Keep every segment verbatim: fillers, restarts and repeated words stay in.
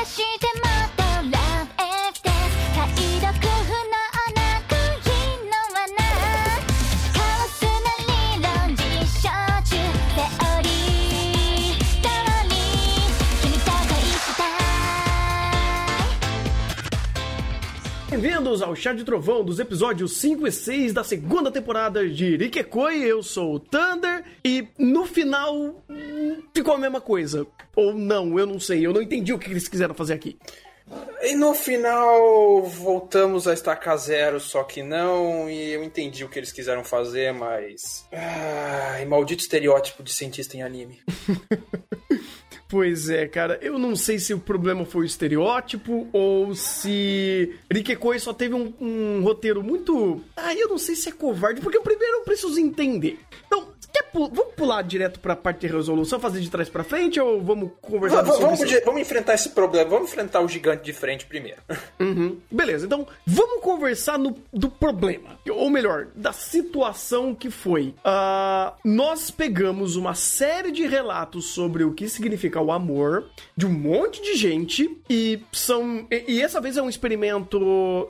してもっとラブエフテス解読不能な杭の罠カオスな理論実証中セオリー通り君と恋したい。 Bem-vindos ao Chá de Trovão dos episódios cinco e seis da segunda temporada de Rikekoi. Eu sou o Thunder e no final ficou a mesma coisa. Ou não, eu não sei, eu não entendi o que eles quiseram fazer aqui. E no final voltamos a estacar zero, só que não, e eu entendi o que eles quiseram fazer, mas... Ai, maldito estereótipo de cientista em anime. Pois é, cara, eu não sei se o problema foi o estereótipo ou se Rikekoi só teve um, um roteiro muito... Ah, eu não sei se é covarde, porque primeiro eu preciso entender. Então, quer pu- vamos pular direto pra parte de resolução, fazer de trás pra frente, ou vamos conversar Vamos, sobre vamos, isso? vamos enfrentar esse problema, vamos enfrentar o gigante de frente primeiro. Uhum. Beleza, então vamos conversar no, do problema, ou melhor, da situação que foi. Uh, nós pegamos uma série de relatos sobre o que significa o amor de um monte de gente e são e, e essa vez é um experimento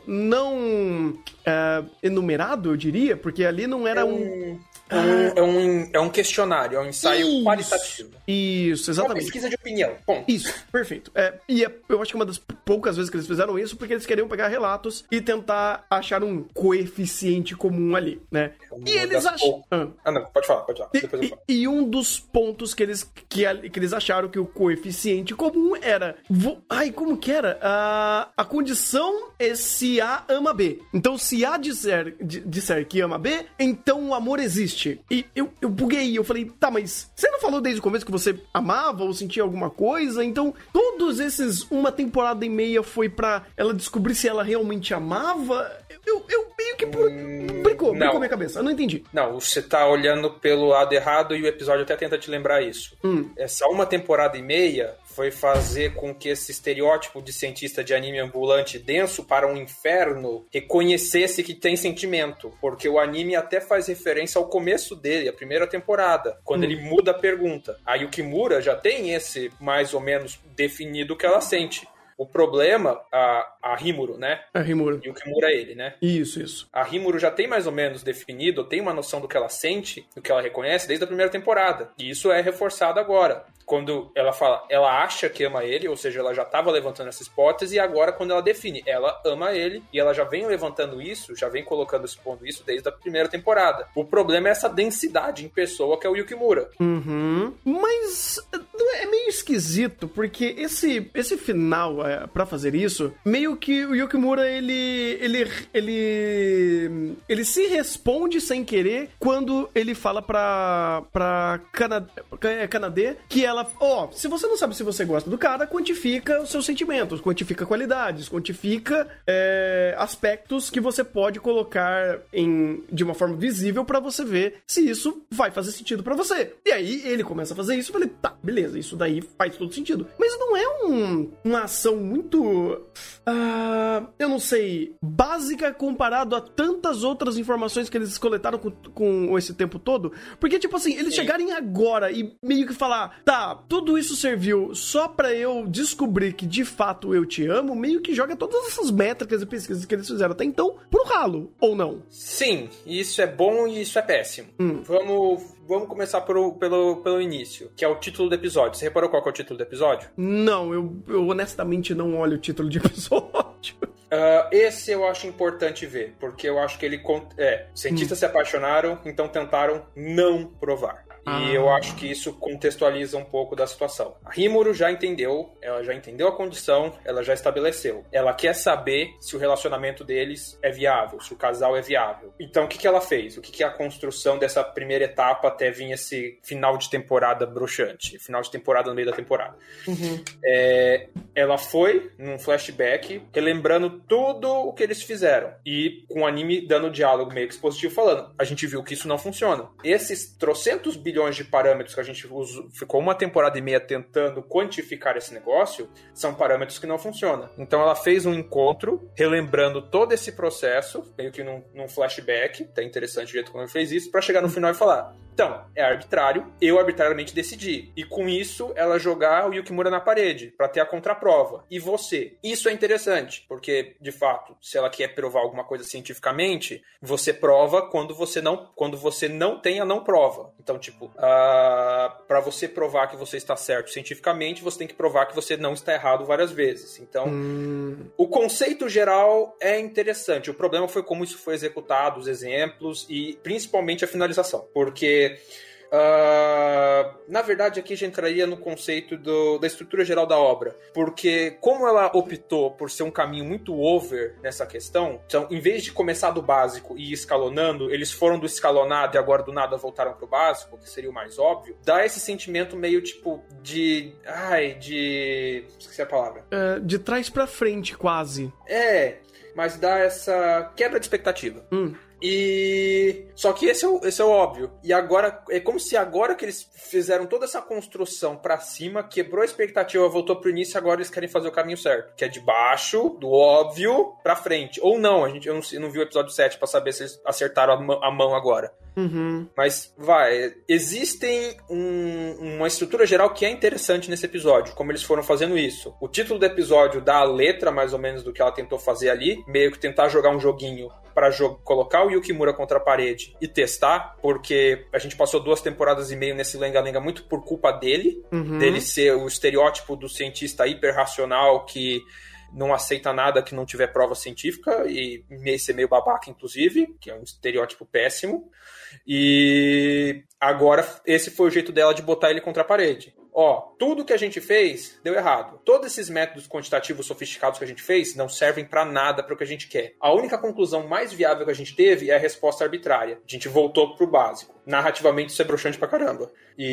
não uh, enumerado, eu diria, porque ali não era É um... um, é um, é um, é um questionário, é um ensaio Isso. qualitativo. Isso, Uma exatamente. pesquisa de opinião. Bom, Isso, perfeito. É, e é, eu acho que é uma das poucas vezes que eles fizeram isso, porque eles queriam pegar relatos e tentar achar um coeficiente comum ali, né? Uma E eles das acham... pou- Ah. Ah, não, pode falar, pode falar. E, Depois eu e- falo. e um dos pontos que eles, que, a- que eles acharam que o coeficiente comum era... vo- Ai, como que era? A, a condição é se A ama B. Então, se A disser, di- disser que ama B, então o amor existe. E eu, eu buguei, eu falei, tá, mas você não falou desde o começo que você amava ou sentia alguma coisa? Então, todos esses uma temporada e meia foi pra ela descobrir se ela realmente amava? Eu, eu meio que... Por... Brincou, não. brincou minha cabeça. Eu não entendi. Não, você tá olhando pelo lado errado e o episódio até tenta te lembrar isso. Hum. Essa uma temporada e meia foi fazer com que esse estereótipo de cientista de anime ambulante denso para um inferno reconhecesse que tem sentimento. Porque o anime até faz referência ao começo dele, a primeira temporada, quando Hum. ele muda a pergunta. A Yukimura já tem esse mais ou menos definido que ela sente. O problema, a, a Rimuru, né? A Rimura. Yukimura é ele, né? Isso, isso. A Rimuru já tem mais ou menos definido, tem uma noção do que ela sente, do que ela reconhece desde a primeira temporada. E isso é reforçado agora. Quando ela fala, ela acha que ama ele, ou seja, ela já estava levantando essa hipótese, e agora quando ela define, ela ama ele, e ela já vem levantando isso, já vem colocando, expondo isso desde a primeira temporada. O problema é essa densidade em pessoa que é o Yukimura. Uhum. Mas é meio esquisito, porque esse, esse final, é, pra fazer isso, meio que o Yukimura, ele, ele, ele, ele se responde sem querer quando ele fala pra, pra Cana, Kanade que ela, ó, oh, se você não sabe se você gosta do cara, quantifica os seus sentimentos, quantifica qualidades, quantifica é, aspectos que você pode colocar em, de uma forma visível pra você ver se isso vai fazer sentido pra você. E aí ele começa a fazer isso e eu falei, tá, beleza, isso daí faz todo sentido. Mas não é um, uma ação muito, uh, eu não sei, básica comparado a tantas outras informações que eles coletaram com, com esse tempo todo? Porque, tipo assim, eles Sim. chegarem agora e meio que falar, tá, tudo isso serviu só pra eu descobrir que de fato eu te amo, meio que joga todas essas métricas e pesquisas que eles fizeram até então pro ralo, ou não? Sim, isso é bom e isso é péssimo. Hum. Vamos, vamos começar pelo, pelo, pelo início, que é o título do episódio. Você reparou qual que é o título do episódio? Não, eu, eu honestamente não olho o título de episódio. Uh, esse eu acho importante ver, porque eu acho que ele... con- É, cientistas Hum. se apaixonaram, então tentaram não provar. E Ah. eu acho que isso contextualiza um pouco da situação. A Rimuru já entendeu, ela já entendeu a condição, ela já estabeleceu. Ela quer saber se o relacionamento deles é viável, se o casal é viável. Então, o que, que ela fez? O que, que é a construção dessa primeira etapa até vir esse final de temporada bruxante? Final de temporada no meio da temporada. Uhum. É, ela foi num flashback, relembrando tudo o que eles fizeram. E com o anime dando diálogo meio que expositivo, falando, a gente viu que isso não funciona. Esses trocentos bilhões de parâmetros que a gente usou, ficou uma temporada e meia tentando quantificar esse negócio, são parâmetros que não funcionam. Então ela fez um encontro, relembrando todo esse processo, meio que num, num flashback, tá interessante o jeito como ela fez isso, pra chegar no final e falar, Então, é arbitrário, eu arbitrariamente decidi. E com isso, ela jogar o Yukimura na parede, pra ter a contraprova. E você? Isso é interessante, porque, de fato, se ela quer provar alguma coisa cientificamente, você prova quando você não, quando você não tem a não prova. Então, tipo, uh, pra você provar que você está certo cientificamente, você tem que provar que você não está errado várias vezes. Então, hum. o conceito geral é interessante. O problema foi como isso foi executado, os exemplos e principalmente a finalização. Porque, uh, na verdade, aqui já entraria no conceito do, da estrutura geral da obra. Porque como ela optou por ser um caminho muito over nessa questão, então, em vez de começar do básico e ir escalonando, eles foram do escalonado e agora do nada voltaram pro básico, que seria o mais óbvio, dá esse sentimento meio tipo de... Ai, de... esqueci a palavra. É, de trás pra frente, quase. É... mas dá essa quebra de expectativa. Hum. E... só que esse é, o, esse é o óbvio. E agora, é como se agora que eles fizeram toda essa construção pra cima, quebrou a expectativa, voltou pro início, agora eles querem fazer o caminho certo. Que é de baixo, do óbvio, pra frente. Ou não, a gente, eu não, eu não vi o episódio sete pra saber se eles acertaram a mão, a mão agora. Uhum. Mas, vai, existem um, uma estrutura geral que é interessante nesse episódio, como eles foram fazendo isso. O título do episódio dá a letra, mais ou menos, do que ela tentou fazer ali, meio que tentar jogar um joguinho pra jo- colocar o Yukimura contra a parede e testar, porque a gente passou duas temporadas e meio nesse lenga-lenga muito por culpa dele, uhum. dele ser o estereótipo do cientista hiper-racional que não aceita nada que não tiver prova científica e ser meio babaca, inclusive, que é um estereótipo péssimo. E agora esse foi o jeito dela de botar ele contra a parede. Ó, tudo que a gente fez deu errado. Todos esses métodos quantitativos sofisticados que a gente fez não servem pra nada para o que a gente quer. A única conclusão mais viável que a gente teve é a resposta arbitrária. A gente voltou pro básico. Narrativamente isso é broxante pra caramba.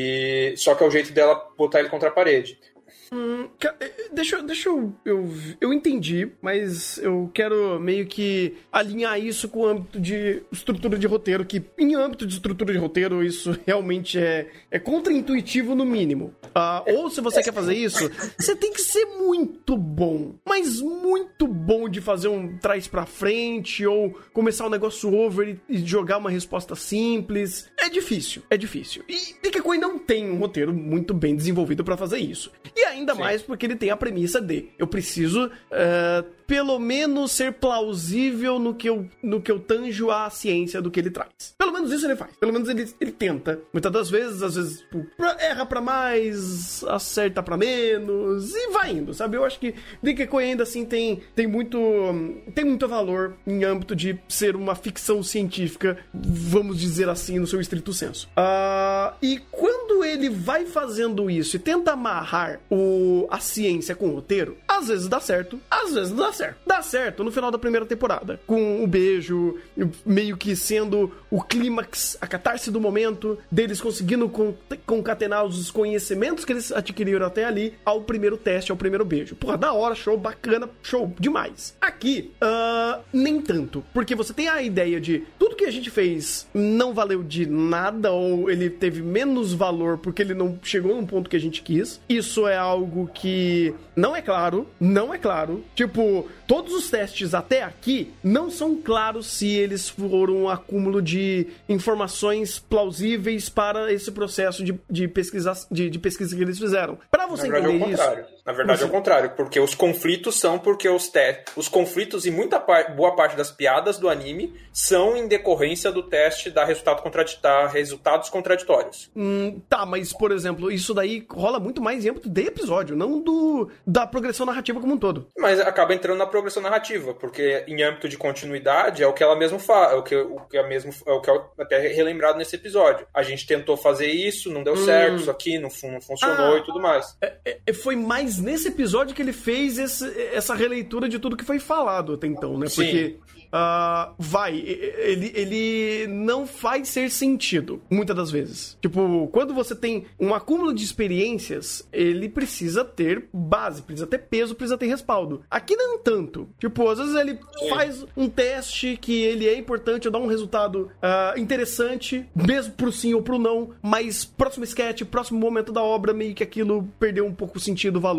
E só que é o jeito dela botar ele contra a parede. Hum, deixa, deixa eu, eu... Eu entendi, mas eu quero meio que alinhar isso com o âmbito de estrutura de roteiro, que em âmbito de estrutura de roteiro isso realmente é, é contra-intuitivo no mínimo. Uh, ou se você quer fazer isso, você tem que ser muito bom, mas muito bom de fazer um trás pra frente, ou começar um negócio over e, e jogar uma resposta simples. É difícil, é difícil. E Nikekoi não tem um roteiro muito bem desenvolvido pra fazer isso. E ainda Ainda Sim. mais porque ele tem a premissa de eu preciso uh, pelo menos ser plausível no que, eu, no que eu tanjo a ciência do que ele traz. Pelo menos isso ele faz. Pelo menos ele, ele tenta. Muitas das vezes, às vezes tipo, erra pra mais, acerta pra menos e vai indo, sabe? Eu acho que Nikekoi ainda assim tem, tem, muito, tem muito valor em âmbito de ser uma ficção científica, vamos dizer assim, no seu estrito senso. Uh, e quando ele vai fazendo isso e tenta amarrar o a ciência com o roteiro, às vezes dá certo, às vezes não dá certo. Dá certo no final da primeira temporada, com o beijo, meio que sendo o clímax, a catarse do momento, deles conseguindo concatenar os conhecimentos que eles adquiriram até ali ao primeiro teste, ao primeiro beijo. Porra, da hora, show, bacana, show, demais. Aqui, uh, nem tanto, porque você tem a ideia de tudo que a gente fez não valeu de nada, ou ele teve menos valor porque ele não chegou num ponto que a gente quis. Isso é algo Algo que não é claro, não é claro. Tipo, todos os testes até aqui não são claros se eles foram um acúmulo de informações plausíveis para esse processo de, de, pesquisa, de, de pesquisa que eles fizeram. Para você Na verdade, entender é o contrário. isso... Na verdade, você... é o contrário, porque os conflitos são porque os testes... Os conflitos e muita par... boa parte das piadas do anime são em decorrência do teste da resultado contrad... da resultados contraditórios. Hum, tá, mas, por exemplo, isso daí rola muito mais em âmbito de episódio, não do, da progressão narrativa como um todo. Mas acaba entrando na progressão narrativa, porque em âmbito de continuidade é o que ela mesma fala, é o que, o que é mesmo, é o que é até relembrado nesse episódio. A gente tentou fazer isso, não deu hum. certo, isso aqui não, não funcionou ah, e tudo mais. É, é, foi mais nesse episódio que ele fez esse, essa releitura de tudo que foi falado até então, né? Sim. Porque uh, vai, ele, ele não faz ser sentido, muitas das vezes. Tipo, quando você tem um acúmulo de experiências, ele precisa ter base, precisa ter peso, precisa ter respaldo. Aqui não tanto. Tipo, às vezes ele Sim. faz um teste que ele é importante, dá um resultado uh, interessante, mesmo pro sim ou pro não, mas próximo sketch, próximo momento da obra, meio que aquilo perdeu um pouco o sentido, o valor.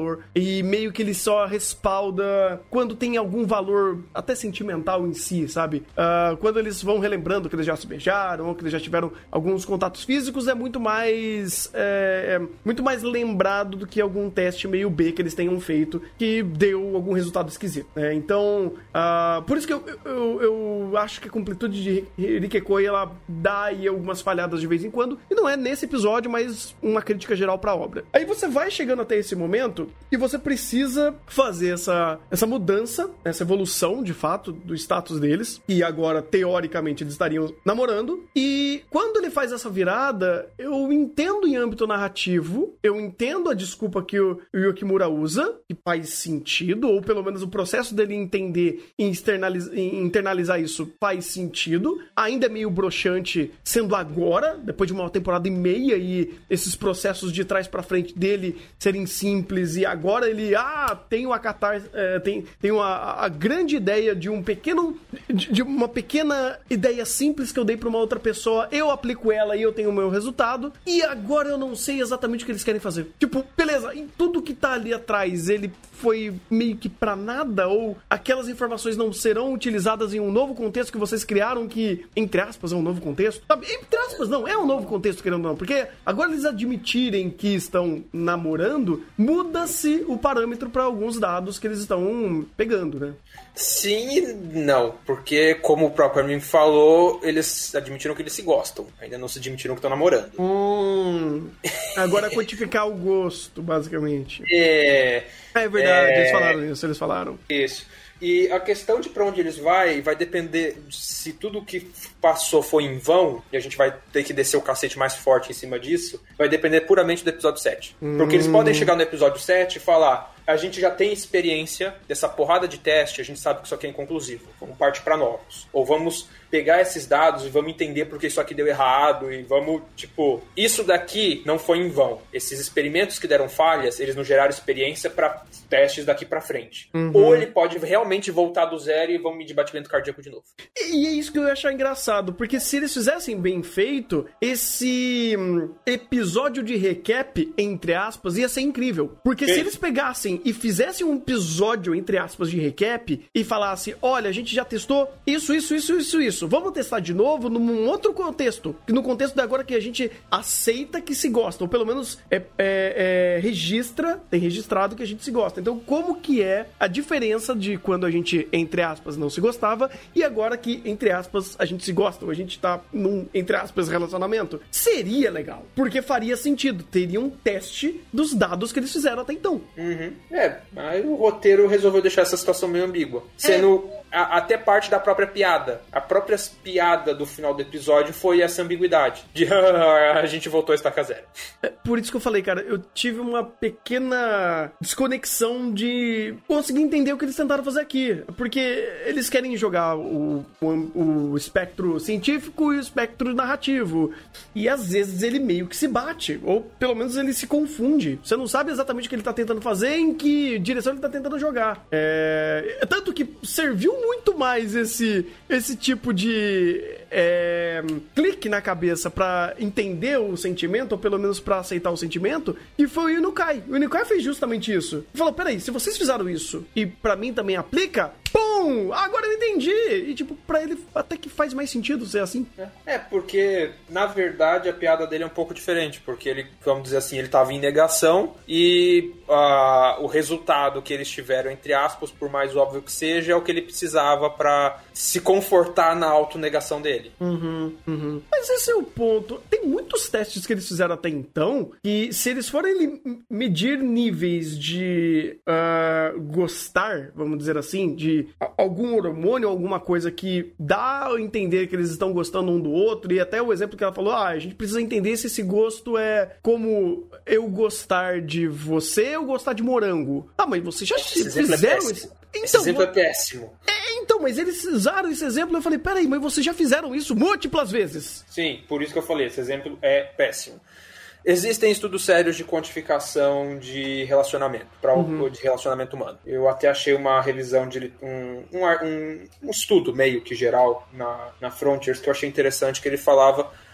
valor e meio que ele só respalda quando tem algum valor até sentimental em si, sabe? Uh, quando eles vão relembrando que eles já se beijaram ou que eles já tiveram alguns contatos físicos, é muito mais é, é muito mais lembrado do que algum teste meio B que eles tenham feito que deu algum resultado esquisito, né? Então, uh, por isso que eu, eu, eu acho que a completude de Rikekoi, ela dá aí algumas falhadas de vez em quando, e não é nesse episódio, mas uma crítica geral pra obra. Aí você vai chegando até esse momento e você precisa fazer essa, essa mudança, essa evolução, de fato, do status deles, e agora, teoricamente, eles estariam namorando, e quando ele faz essa virada, eu entendo em âmbito narrativo, eu entendo a desculpa que o, o Yukimura usa, e faz sentido, ou pelo menos o processo dele entender e externaliza, internalizar isso faz sentido, ainda é meio broxante sendo agora, depois de uma temporada e meia, e esses processos de trás pra frente dele serem simples, e agora ele, ah, tem uma catarse, é, tem, tem uma, a grande ideia de um pequeno, de, de uma pequena ideia simples que eu dei pra uma outra pessoa, eu aplico ela e eu tenho o meu resultado, e agora eu não sei exatamente o que eles querem fazer. Tipo, beleza, em tudo que tá ali atrás, ele foi meio que pra nada, ou aquelas informações não serão utilizadas em um novo contexto que vocês criaram, que, entre aspas, é um novo contexto? Sabe? Entre aspas, não, é um novo contexto, querendo ou não, porque agora eles admitirem que estão namorando, muda-se o parâmetro pra alguns dados que eles estão pegando, né? Sim e não, porque, como o próprio Armin falou, eles admitiram que eles se gostam, ainda não se admitiram que estão namorando. Hum, agora quantificar o gosto, basicamente. É... É verdade, é... eles falaram isso, eles falaram. Isso. E a questão de pra onde eles vão vai depender se tudo que passou foi em vão, e a gente vai ter que descer o cacete mais forte em cima disso, vai depender puramente do episódio sete. Hum. Porque eles podem chegar no episódio sete e falar: a gente já tem experiência dessa porrada de teste, a gente sabe que isso aqui é inconclusivo, vamos partir pra novos. Ou vamos pegar esses dados e vamos entender porque isso aqui deu errado, e vamos, tipo, isso daqui não foi em vão. Esses experimentos que deram falhas, eles não geraram experiência para testes daqui pra frente. Uhum. Ou ele pode realmente voltar do zero e vão medir batimento cardíaco de novo. E é isso que eu ia achar engraçado, porque se eles fizessem bem feito, esse episódio de recap, entre aspas, ia ser incrível. Porque Sim. se eles pegassem e fizessem um episódio, entre aspas, de recap, e falassem: olha, a gente já testou isso, isso, isso, isso, isso. Vamos testar de novo num outro contexto. No contexto de agora que a gente aceita que se gosta. Ou pelo menos é, é, é, registra, tem registrado que a gente se gosta. Então, como que é a diferença de quando a gente, entre aspas, não se gostava e agora que, entre aspas, a gente se gosta, ou a gente tá num, entre aspas, relacionamento? Seria legal. Porque faria sentido. Teria um teste dos dados que eles fizeram até então. Uhum. É, aí o roteiro resolveu deixar essa situação meio ambígua. Sendo é. a, até parte da própria piada. A própria piada do final do episódio foi essa ambiguidade. De a gente voltou a estaca zero. É por isso que eu falei, cara, eu tive uma pequena desconexão de conseguir entender o que eles tentaram fazer aqui. Porque eles querem jogar o, o, o espectro científico e o espectro narrativo. E às vezes ele meio que se bate. Ou pelo menos ele se confunde. Você não sabe exatamente o que ele tá tentando fazer, em que direção ele tá tentando jogar. É... Tanto que serviu muito mais esse, esse tipo de é, clique na cabeça pra entender o sentimento, ou pelo menos pra aceitar o sentimento, e foi o Inukai. O Inukai fez justamente isso. Ele falou: peraí, se vocês fizeram isso e pra mim também aplica, pum! Agora eu entendi! E tipo, pra ele até que faz mais sentido ser assim. É, porque na verdade a piada dele é um pouco diferente, porque ele, vamos dizer assim, ele tava em negação e uh, o resultado que eles tiveram, entre aspas, por mais óbvio que seja, é o que ele precisava pra se confortar na autonegação dele. Uhum, uhum. Mas esse é o ponto. Tem muitos testes que eles fizeram até então, que se eles forem medir níveis de uh, gostar, vamos dizer assim, de algum hormônio, alguma coisa que dá a entender que eles estão gostando um do outro, e até o exemplo que ela falou: ah, a gente precisa entender se esse gosto é como eu gostar de você ou gostar de morango. Ah, mas vocês já esse fizeram é isso? Então, esse exemplo é péssimo. É, então, mas eles usaram esse exemplo e eu falei: peraí, mas vocês já fizeram isso múltiplas vezes. Sim, por isso que eu falei, esse exemplo é péssimo. Existem estudos sérios de quantificação de relacionamento, para uhum. de relacionamento humano. Eu até achei uma revisão de um, um, um, um estudo meio que geral na, na Frontiers que eu achei interessante, que ele falava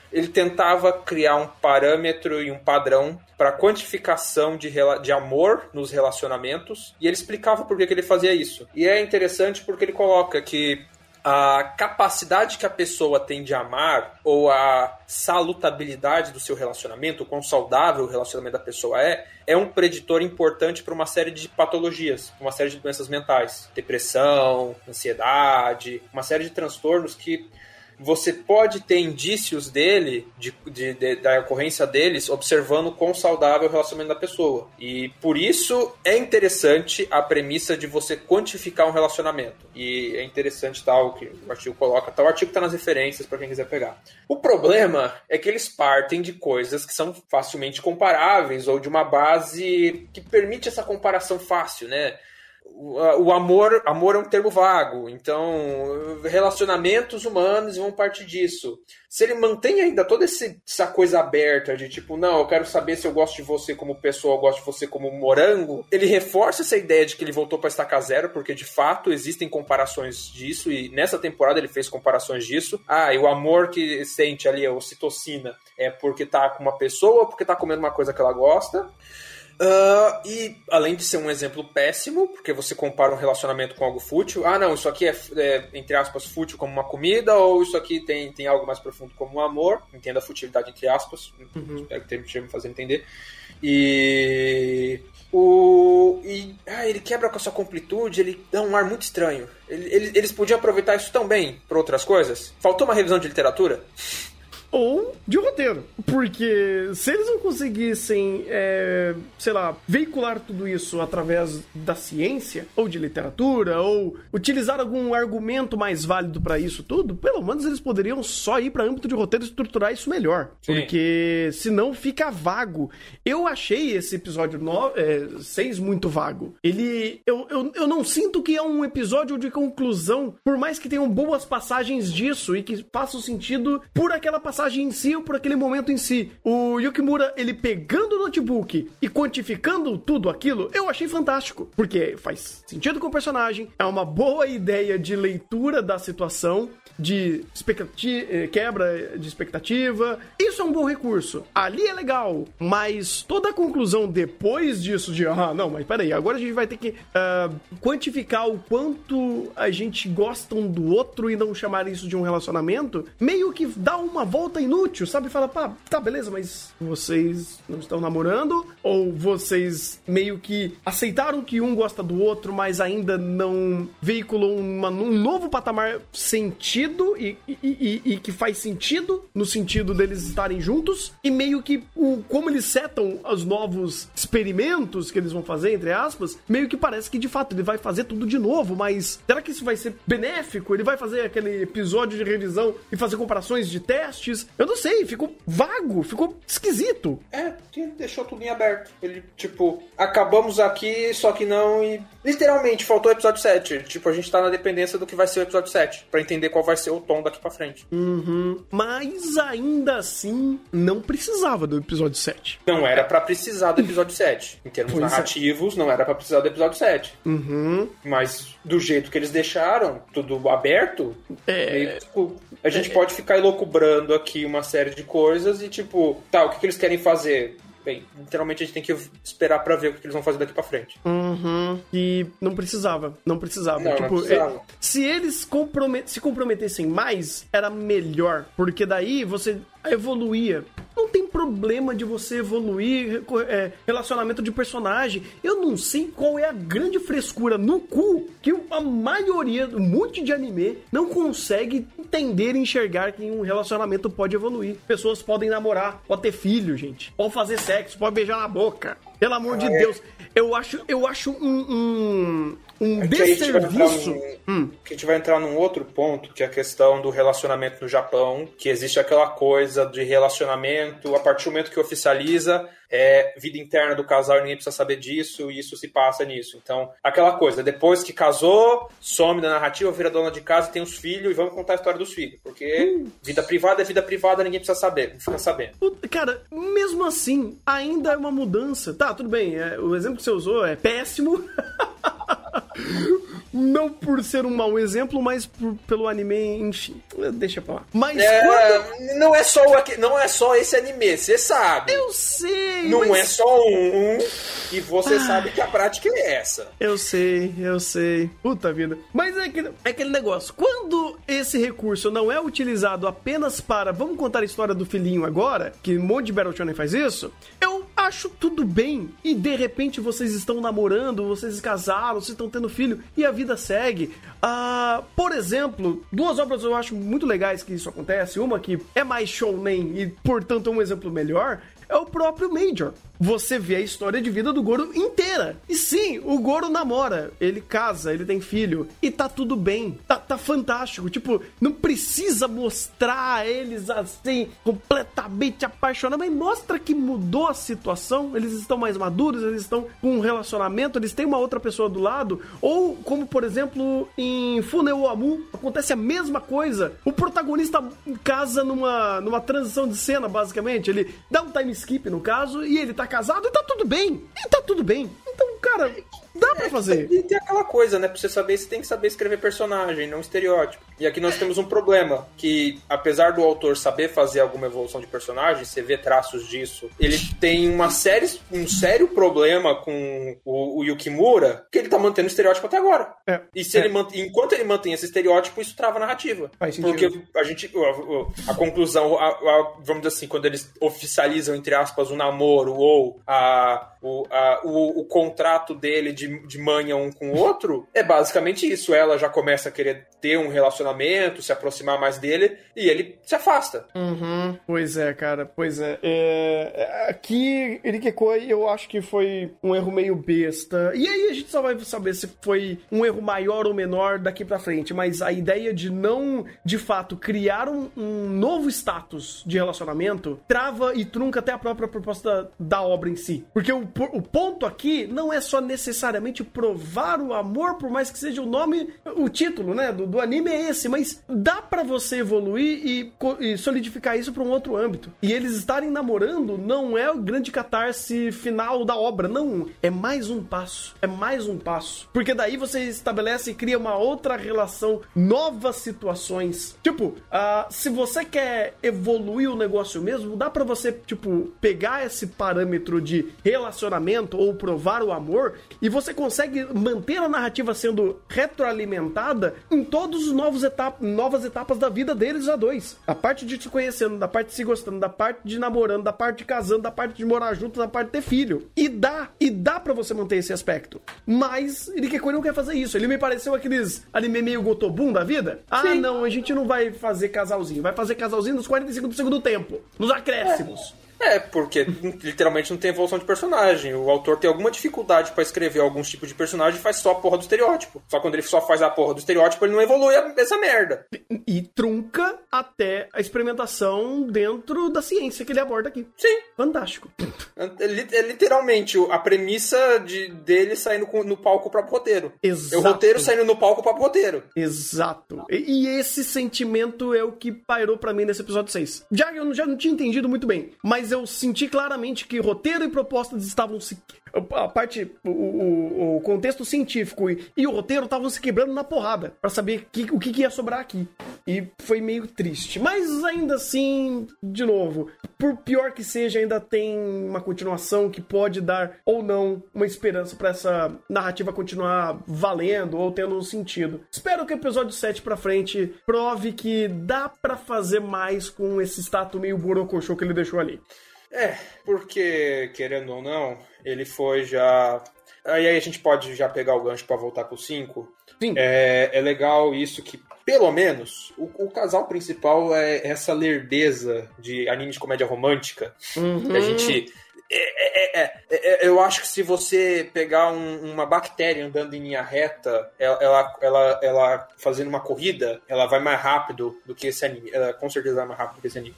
ele tentava criar um parâmetro e um padrão para quantificação de, de amor nos relacionamentos, e ele explicava por que, que ele fazia isso. E é interessante porque ele coloca que a capacidade que a pessoa tem de amar, ou a salutabilidade do seu relacionamento, o quão saudável o relacionamento da pessoa é, é um preditor importante para uma série de patologias, uma série de doenças mentais, depressão, ansiedade, uma série de transtornos que você pode ter indícios dele, de, de, de, da ocorrência deles, observando o quão saudável é o relacionamento da pessoa. E por isso é interessante a premissa de você quantificar um relacionamento. E é interessante tal que o artigo coloca, tal o artigo está nas referências para quem quiser pegar. O problema é que eles partem de coisas que são facilmente comparáveis ou de uma base que permite essa comparação fácil, né? O amor, amor é um termo vago, então relacionamentos humanos vão partir disso. Se ele mantém ainda toda esse, essa coisa aberta de tipo, não, eu quero saber se eu gosto de você como pessoa, eu gosto de você como morango, ele reforça essa ideia de que ele voltou para estaca zero, porque de fato existem comparações disso, e nessa temporada ele fez comparações disso. Ah, e o amor que sente ali, a ocitocina, é porque tá com uma pessoa ou porque tá comendo uma coisa que ela gosta. Uh, e além de ser um exemplo péssimo, porque você compara um relacionamento com algo fútil, ah não, isso aqui é, é entre aspas, fútil como uma comida, ou isso aqui tem, tem algo mais profundo como um amor, entenda a futilidade entre aspas, uhum. Espero que esteja me fazendo entender. E, o, e ah, ele quebra com a sua completude, ele dá um ar muito estranho. Ele, ele, eles podiam aproveitar isso tão bem para outras coisas. Faltou uma revisão de literatura? Ou de roteiro, porque se eles não conseguissem, é, sei lá, veicular tudo isso através da ciência, ou de literatura, ou utilizar algum argumento mais válido pra isso tudo, pelo menos eles poderiam só ir pra âmbito de roteiro e estruturar isso melhor. Sim. Porque senão fica vago. Eu achei esse episódio seis é, muito vago. Ele... Eu, eu, eu não sinto que é um episódio de conclusão, por mais que tenham boas passagens disso e que façam sentido por aquela passagem em si ou por aquele momento em si. O Yukimura, ele pegando o notebook e quantificando tudo aquilo, eu achei fantástico, porque faz sentido com o personagem, é uma boa ideia de leitura da situação, de expectativa, quebra de expectativa, isso é um bom recurso. Ali é legal, mas toda a conclusão depois disso de, ah, não, mas peraí, agora a gente vai ter que uh, quantificar o quanto a gente gosta um do outro e não chamar isso de um relacionamento, meio que dá uma volta inútil, sabe? Fala, pá, tá, beleza, mas vocês não estão namorando? Ou vocês meio que aceitaram que um gosta do outro, mas ainda não veiculou uma, um novo patamar sentido e, e, e, e que faz sentido no sentido deles estarem juntos, e meio que o, como eles setam os novos experimentos que eles vão fazer, entre aspas, meio que parece que de fato ele vai fazer tudo de novo, mas será que isso vai ser benéfico? Ele vai fazer aquele episódio de revisão e fazer comparações de testes? Eu não sei, ficou vago, ficou esquisito. É, deixou tudo em aberto. Ele, tipo, acabamos aqui, só que não, e literalmente faltou o episódio sete. Tipo, a gente tá na dependência do que vai ser o episódio sete, pra entender qual vai ser o tom daqui pra frente. Uhum. Mas ainda assim, não precisava do episódio sete. Não era pra precisar do episódio sete. Em termos pois narrativos, é. Não era pra precisar do episódio sete. Uhum. Mas do jeito que eles deixaram, tudo aberto, é... meio, tipo, a gente é... pode ficar elocubrando aqui uma série de coisas e tipo, tá, o que, que eles querem fazer? Bem, literalmente a gente tem que esperar pra ver o que eles vão fazer daqui pra frente. Uhum. E não precisava, não precisava. Não, tipo, não precisava. É, se eles compromet- se comprometessem mais, era melhor, porque daí você evoluía. Não tem problema de você evoluir é, relacionamento de personagem. Eu não sei qual é a grande frescura no cu que a maioria, um monte de anime, não consegue entender e enxergar que um relacionamento pode evoluir. Pessoas podem namorar, pode ter filho, gente. Pode fazer sexo, pode beijar na boca. Pelo amor ah, de é. Deus. Eu acho, eu acho um... um... Um é desserviço. Num, hum. Que a gente vai entrar num outro ponto, que é a questão do relacionamento no Japão, que existe aquela coisa de relacionamento, a partir do momento que oficializa, é vida interna do casal e ninguém precisa saber disso, e isso se passa nisso. Então, aquela coisa, depois que casou, some da narrativa, vira dona de casa, tem os filhos, e vamos contar a história dos filhos. Porque hum. vida privada é vida privada, ninguém precisa saber, não fica sabendo. Cara, mesmo assim, ainda é uma mudança. Tá, tudo bem, é, o exemplo que você usou é péssimo, Não por ser um mau exemplo, mas por, pelo anime, enfim. Deixa pra lá. Mas é, quando... não, é só o, não é só esse anime, você sabe. Eu sei, Não mas... é só um, um e você ah, sabe que a prática é essa. Eu sei, eu sei. Puta vida. Mas é aquele, é aquele negócio. Quando esse recurso não é utilizado apenas para... Vamos contar a história do filhinho agora, que um monte de Battle Shonen faz isso. Eu acho tudo bem. E de repente vocês estão namorando, vocês casaram, vocês estão tendo filho e a vida segue. Ah, por exemplo, duas obras eu acho muito legais que isso acontece. Uma que é mais shounen e, portanto, é um exemplo melhor, é o próprio Major. Você vê a história de vida do Goro inteira. E sim, o Goro namora, ele casa, ele tem filho, e tá tudo bem. Tá, tá fantástico. Tipo, não precisa mostrar eles assim, completamente apaixonados, mas mostra que mudou a situação, eles estão mais maduros, eles estão com um relacionamento, eles têm uma outra pessoa do lado. Ou, como por exemplo, em Funeo Amu, acontece a mesma coisa. O protagonista casa numa, numa transição de cena, basicamente. Ele dá um time skip, no caso, e ele tá casado e tá tudo bem. E tá tudo bem. Então, cara, dá pra fazer. E tem aquela coisa, né? Pra você saber, você tem que saber escrever personagem, não estereótipo. E aqui nós temos um problema, que apesar do autor saber fazer alguma evolução de personagem, você vê traços disso, ele tem uma série, um sério problema com o, o Yukimura, que ele tá mantendo o estereótipo até agora. É. E se é. ele mant... enquanto ele mantém esse estereótipo, isso trava a narrativa. Faz sentido. Porque a gente, a, a conclusão, a, a, vamos dizer assim, quando eles oficializam, entre aspas, o namoro ou a, o, a, o, o contrato dele de, de manha um com o outro, é basicamente isso. Ela já começa a querer ter um relacionamento, se aproximar mais dele, e ele se afasta. Uhum. Pois é, cara, pois é. é aqui, Irikekoi, eu acho que foi um erro meio besta. E aí a gente só vai saber se foi um erro maior ou menor daqui pra frente, mas a ideia de não, de fato, criar um, um novo status de relacionamento trava e trunca até a própria proposta da obra em si. Porque o, o ponto aqui não é só necessariamente provar o amor, por mais que seja o nome, o título, né, do, do anime é esse, mas dá pra você evoluir e, e solidificar isso pra um outro âmbito. E eles estarem namorando não é o grande catarse final da obra, não. É mais um passo. É mais um passo. Porque daí você estabelece e cria uma outra relação, novas situações. Tipo, uh, se você quer evoluir o negócio mesmo, dá pra você, tipo, pegar esse parâmetro de relacionamento ou provar o amor e você consegue manter a narrativa sendo retroalimentada em todos os novos etapa, novas etapas da vida deles a dois. A parte de se conhecendo, da parte de se gostando, da parte de namorando, da parte de casando, da parte de morar junto, da parte de ter filho. E dá, e dá pra você manter esse aspecto. Mas Irikekoi não quer fazer isso. Ele me pareceu aqueles anime meio Gotobun da vida. Ah, sim, não, a gente não vai fazer casalzinho. Vai fazer casalzinho nos quarenta e cinco do segundo tempo. Nos acréscimos. É. É, porque literalmente não tem evolução de personagem. O autor tem alguma dificuldade pra escrever alguns tipos de personagem e faz só a porra do estereótipo. Só quando ele só faz a porra do estereótipo, ele não evolui essa merda. E, e trunca até a experimentação dentro da ciência que ele aborda aqui. Sim. Fantástico. É, é literalmente a premissa de, dele saindo no palco o próprio roteiro. Exato. É o roteiro saindo no palco o próprio roteiro. Exato. E, e esse sentimento é o que pairou pra mim nesse episódio seis. Já eu já não tinha entendido muito bem, mas eu senti claramente que roteiro e propostas estavam se... A parte, o, o, o contexto científico e, e o roteiro estavam se quebrando na porrada pra saber que, o que, que ia sobrar aqui. E foi meio triste. Mas ainda assim, de novo, por pior que seja, ainda tem uma continuação que pode dar ou não uma esperança pra essa narrativa continuar valendo ou tendo um sentido. Espero que o episódio sete pra frente prove que dá pra fazer mais com esse status meio borocochô que ele deixou ali. É, porque, querendo ou não, ele foi já... Aí a gente pode já pegar o gancho pra voltar pro cinco. Sim. É, é legal isso que, pelo menos, o, o casal principal é essa lerdeza de anime de comédia romântica. Uhum. A gente... É, é, é, é, eu acho que se você pegar um, uma bactéria andando em linha reta, ela, ela, ela, ela fazendo uma corrida, ela vai mais rápido do que esse anime. Ela com certeza vai mais rápido do que esse anime.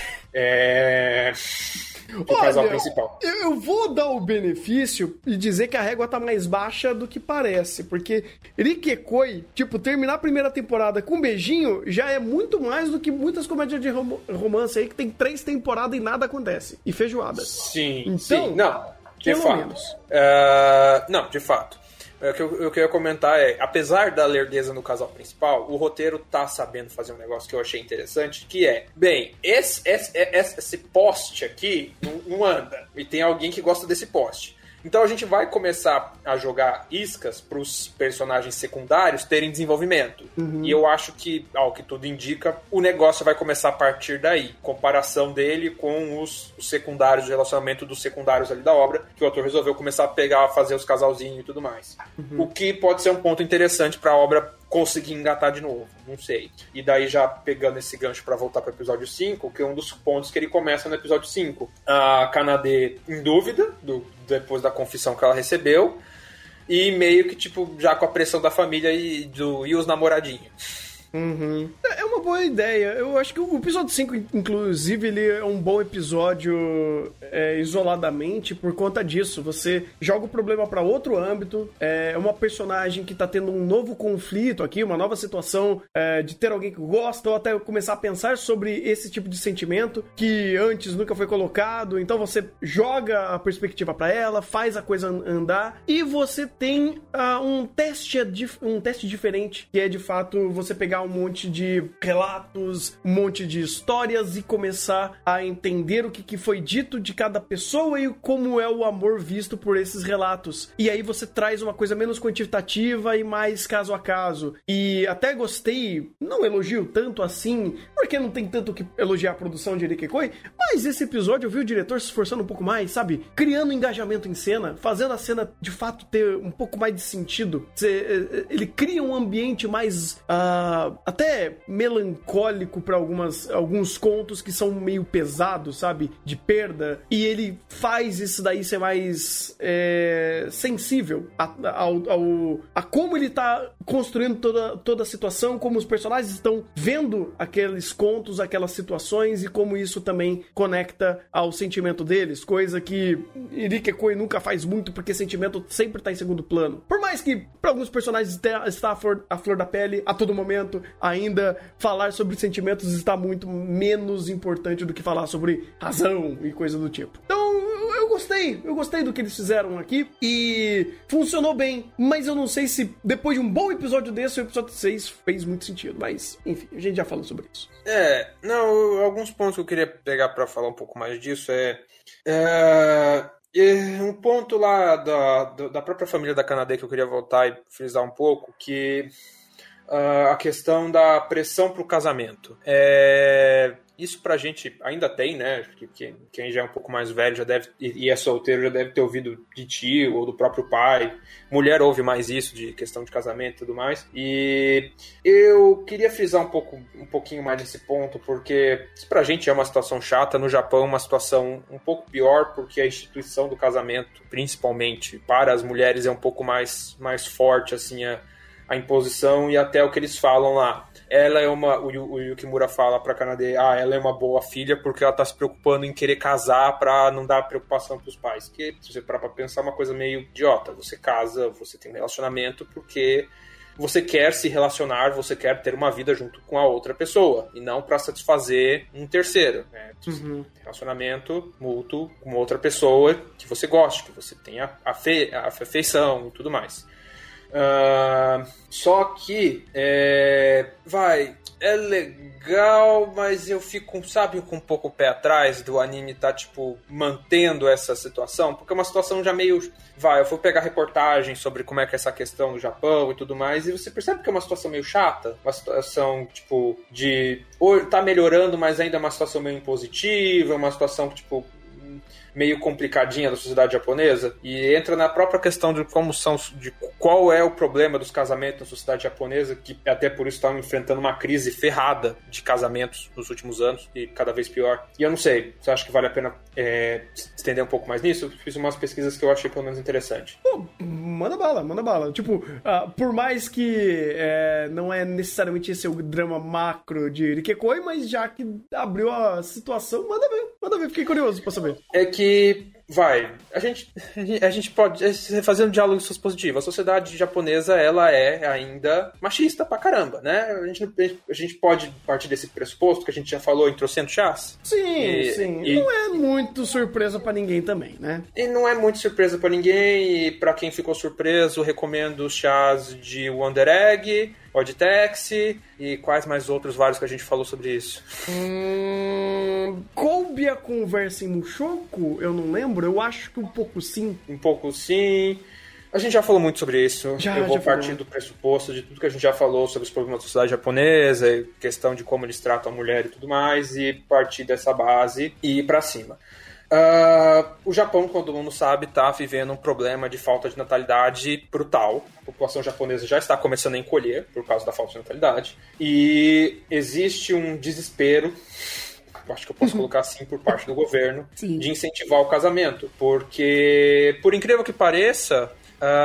É... O casal principal. Eu vou dar o benefício e dizer que a régua tá mais baixa do que parece, porque Irikekoi, tipo, terminar a primeira temporada com um beijinho já é muito mais do que muitas comédias de rom- romance aí que tem três temporadas e nada acontece. E feijoada. Sim, então, sim. Não, de pelo fato. menos. Uh, não, de fato. É, o que eu, o que eu ia comentar é, apesar da lerdeza no casal principal, o roteiro tá sabendo fazer um negócio que eu achei interessante, que é, bem, esse, esse, esse, esse poste aqui não, não anda, e tem alguém que gosta desse poste. Então a gente vai começar a jogar iscas para os personagens secundários terem desenvolvimento. Uhum. E eu acho que, ao que tudo indica, o negócio vai começar a partir daí. Comparação dele com os, os secundários, o relacionamento dos secundários ali da obra, que o autor resolveu começar a pegar, fazer os casalzinhos e tudo mais. Uhum. O que pode ser um ponto interessante para a obra conseguir engatar de novo, não sei. E daí já pegando esse gancho pra voltar pro episódio cinco, que é um dos pontos que ele começa no episódio cinco. A Kanade em dúvida, do, depois da confissão que ela recebeu, e meio que, tipo, já com a pressão da família e, do, e os namoradinhos. Uhum. É uma boa ideia. Eu acho que o episódio cinco, inclusive, ele é um bom episódio é, isoladamente por conta disso. Você joga o problema pra outro âmbito. É uma personagem que tá tendo um novo conflito aqui, uma nova situação é, de ter alguém que gosta, ou até começar a pensar sobre esse tipo de sentimento que antes nunca foi colocado. Então você joga a perspectiva pra ela, faz a coisa andar, e você tem uh, um teste um teste diferente, que é de fato você pegar um monte de relatos, um monte de histórias e começar a entender o que, que foi dito de cada pessoa e como é o amor visto por esses relatos. E aí você traz uma coisa menos quantitativa e mais caso a caso. E até gostei, não elogio tanto assim, porque não tem tanto que elogiar a produção de Erikekoi, mas esse episódio eu vi o diretor se esforçando um pouco mais, sabe? Criando engajamento em cena, fazendo a cena de fato ter um pouco mais de sentido. Ele cria um ambiente mais... Uh, até melancólico para algumas alguns contos que são meio pesados, sabe? De perda. E ele faz isso daí ser mais é, sensível a, ao, ao, a como ele tá construindo toda, toda a situação, como os personagens estão vendo aqueles contos, aquelas situações e como isso também conecta ao sentimento deles. Coisa que Erikekoi nunca faz muito, porque sentimento sempre tá em segundo plano. Por mais que para alguns personagens está a flor, a flor da pele a todo momento, ainda falar sobre sentimentos está muito menos importante do que falar sobre razão e coisa do tipo. Então, eu gostei, eu gostei do que eles fizeram aqui e funcionou bem, mas eu não sei se depois de um bom episódio desse, o episódio seis fez muito sentido, mas enfim, a gente já falou sobre isso. É, não, alguns pontos que eu queria pegar para falar um pouco mais disso é... é... um ponto lá da, da própria família da Kanade que eu queria voltar e frisar um pouco, que uh, a questão da pressão para o casamento. É, isso pra gente ainda tem, né? Quem, quem já é um pouco mais velho já deve, e é solteiro já deve ter ouvido de tio ou do próprio pai. Mulher ouve mais isso, de questão de casamento e tudo mais. E eu queria frisar um, pouco, um pouquinho mais nesse ponto, porque isso pra gente é uma situação chata. No Japão é uma situação um pouco pior, porque a instituição do casamento, principalmente para as mulheres, é um pouco mais, mais forte, assim, a, a imposição e até o que eles falam lá. Ela é uma, o, o Yukimura fala pra Kanade, ah, ela é uma boa filha porque ela tá se preocupando em querer casar pra não dar preocupação pros pais. Que, se você parar pra pensar, é uma coisa meio idiota. Você casa, você tem um relacionamento porque você quer se relacionar, você quer ter uma vida junto com a outra pessoa, e não pra satisfazer um terceiro, né? Uhum. Relacionamento mútuo com outra pessoa que você goste, que você tenha afe, afeição e tudo mais. Uh, só que é, vai, é legal, mas eu fico, sabe, com um pouco o pé atrás do anime tá, tipo, mantendo essa situação, porque é uma situação já meio, vai, eu fui pegar reportagem sobre como é que é essa questão do Japão e tudo mais, e você percebe que é uma situação meio chata, uma situação, tipo, de, ou tá melhorando, mas ainda é uma situação meio impositiva, uma situação que, tipo, meio complicadinha da sociedade japonesa, e entra na própria questão de como são, de qual é o problema dos casamentos na sociedade japonesa, que até por isso estão enfrentando uma crise ferrada de casamentos nos últimos anos, e cada vez pior. E eu não sei, você acha que vale a pena é, estender um pouco mais nisso? Eu fiz umas pesquisas que eu achei pelo menos interessante. Pô, manda bala, manda bala. Tipo, uh, por mais que é, não é necessariamente esse o drama macro de Erikekoi, mas já que abriu a situação, manda ver, manda ver, fiquei curioso pra saber. É que Que, vai, a gente, a gente pode fazer um diálogo positivo. A sociedade japonesa, ela é ainda machista pra caramba, né? A gente, a gente pode partir desse pressuposto que a gente já falou em trocentos chás. Sim, e, sim. E, não é muito surpresa pra ninguém também, né? E não é muito surpresa pra ninguém, e pra quem ficou surpreso, recomendo os chás de Wonder Egg, Odd Taxi e quais mais outros vários que a gente falou sobre isso. Hum, coube a conversa em Mushoku? Eu não lembro, eu acho que um pouco sim. Um pouco sim. A gente já falou muito sobre isso. Já, eu vou já partir falou. do pressuposto de tudo que a gente já falou sobre os problemas da sociedade japonesa, questão de como eles tratam a mulher e tudo mais, e partir dessa base e ir pra cima. Uh, o Japão, como todo mundo sabe, está vivendo um problema de falta de natalidade brutal. A população japonesa já está começando a encolher por causa da falta de natalidade. E existe um desespero, acho que eu posso colocar assim, por parte do governo, Sim. de incentivar o casamento. Porque, por incrível que pareça,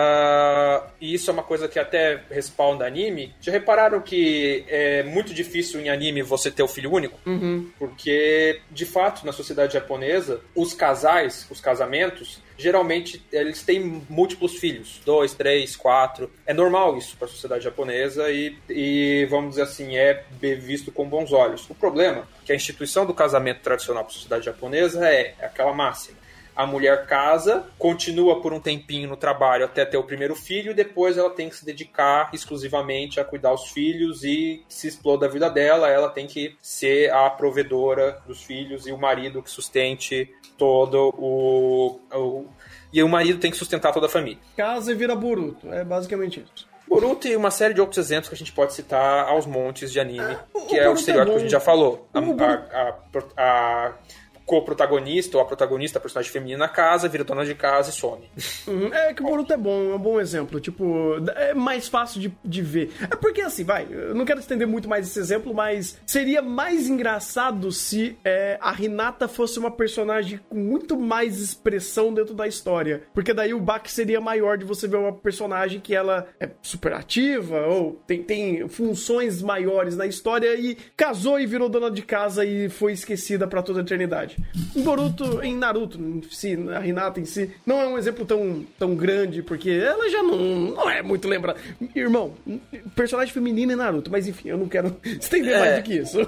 Uh, e isso é uma coisa que até respawn da anime. Já repararam que é muito difícil em anime você ter o filho único? Uhum. Porque, de fato, na sociedade japonesa, os casais, os casamentos, geralmente eles têm múltiplos filhos. Dois, três, quatro. É normal isso para a sociedade japonesa e, e, vamos dizer assim, é visto com bons olhos. O problema é que a instituição do casamento tradicional para a sociedade japonesa é, é aquela máxima. A mulher casa, continua por um tempinho no trabalho até ter o primeiro filho, e depois ela tem que se dedicar exclusivamente a cuidar dos filhos e se exploda a vida dela, ela tem que ser a provedora dos filhos e o marido que sustente todo o... o e o marido tem que sustentar toda a família. Casa e vira Boruto, é basicamente isso. Boruto e uma série de outros exemplos que a gente pode citar aos montes de anime, Ah, o- que o é o Boruto estereótipo é que a gente já falou. A, O Boruto- a, a, a co-protagonista ou a protagonista, a personagem feminina na casa, vira dona de casa e some. Uhum. É que o Boruto é bom, é um bom exemplo. Tipo, é mais fácil de, de ver. É porque assim, vai, eu não quero estender muito mais esse exemplo, mas seria mais engraçado se é, a Hinata fosse uma personagem com muito mais expressão dentro da história. Porque daí o baque seria maior de você ver uma personagem que ela é super ativa ou tem, tem funções maiores na história e casou e virou dona de casa e foi esquecida pra toda a eternidade. Em Boruto, em Naruto em si, a Hinata em si, não é um exemplo tão, tão grande, porque ela já não, não é muito lembrada. Irmão, personagem feminino em Naruto, mas enfim, eu não quero estender É. mais do que isso.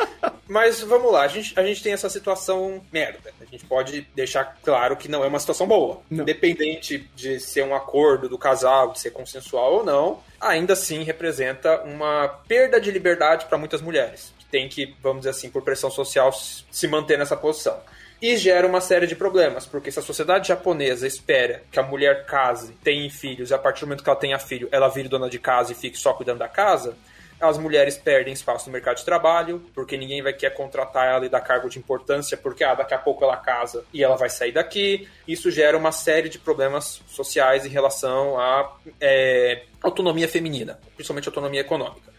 Mas vamos lá, a gente, a gente tem essa situação merda. A gente pode deixar claro que não é uma situação boa. Não. Independente de ser um acordo do casal, de ser consensual ou não, ainda assim representa uma perda de liberdade para muitas mulheres. Que tem que, vamos dizer assim, por pressão social, se manter nessa posição. E gera uma série de problemas, porque se a sociedade japonesa espera que a mulher case, tenha filhos, e a partir do momento que ela tenha filho, ela vire dona de casa e fique só cuidando da casa, as mulheres perdem espaço no mercado de trabalho, porque ninguém vai querer contratar ela e dar cargo de importância, porque ah, daqui a pouco ela casa e ela vai sair daqui. Isso gera uma série de problemas sociais em relação à é, autonomia feminina, principalmente autonomia econômica.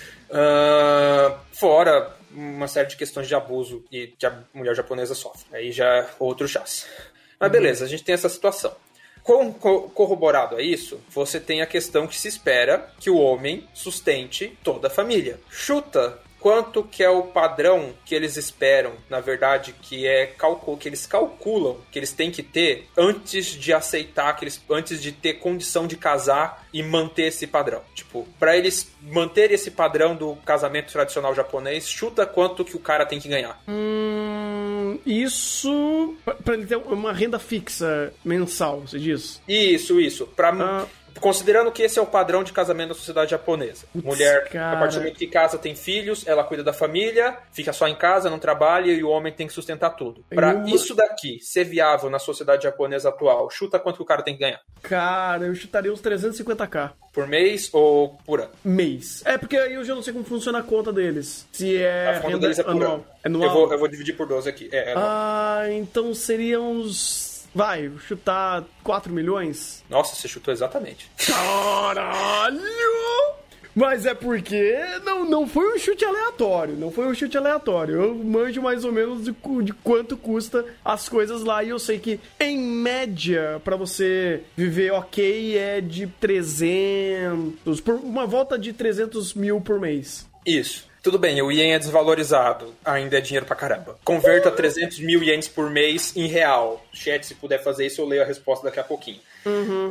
Uh, fora uma série de questões de abuso e que a mulher japonesa sofre. Aí já é outro chás. Mas beleza, a gente tem essa situação. Com, co- corroborado a isso, você tem a questão que se espera que o homem sustente toda a família. Chuta quanto que é o padrão que eles esperam, na verdade, que é calcul- que eles calculam que eles têm que ter antes de aceitar, que eles, antes de ter condição de casar e manter esse padrão. Tipo, pra eles manterem esse padrão do casamento tradicional japonês, chuta quanto que o cara tem que ganhar. Hum, isso pra, pra ele ter uma renda fixa mensal, você diz? Isso, isso. Pra, Ah. Considerando que esse é o padrão de casamento da sociedade japonesa. Putz, Mulher, cara. a partir do momento que casa, tem filhos, ela cuida da família, fica só em casa, não trabalha e o homem tem que sustentar tudo. Pra Eu- isso daqui ser viável na sociedade japonesa atual, chuta quanto que o cara tem que ganhar. Cara, eu chutaria uns trezentos e cinquenta k Por mês ou por ano? mês. É, porque aí eu já não sei como funciona a conta deles. Se é A conta renda deles é por anual. ano. É anual? Eu vou, eu vou dividir por doze aqui. É, é anual. Ah, então seria uns... Vai, chutar quatro milhões? Nossa, você chutou exatamente. Caralho! Mas é porque não, não foi um chute aleatório, não foi um chute aleatório. Eu manjo mais ou menos de, cu- de quanto custa as coisas lá e eu sei que, em média, pra você viver ok, é de trezentos, por uma volta de trezentos mil por mês. Isso. Tudo bem, o ien é desvalorizado, ainda é dinheiro pra caramba. Converta trezentos mil ienes por mês em real. Chat, se puder fazer isso, eu leio a resposta daqui a pouquinho. Uhum.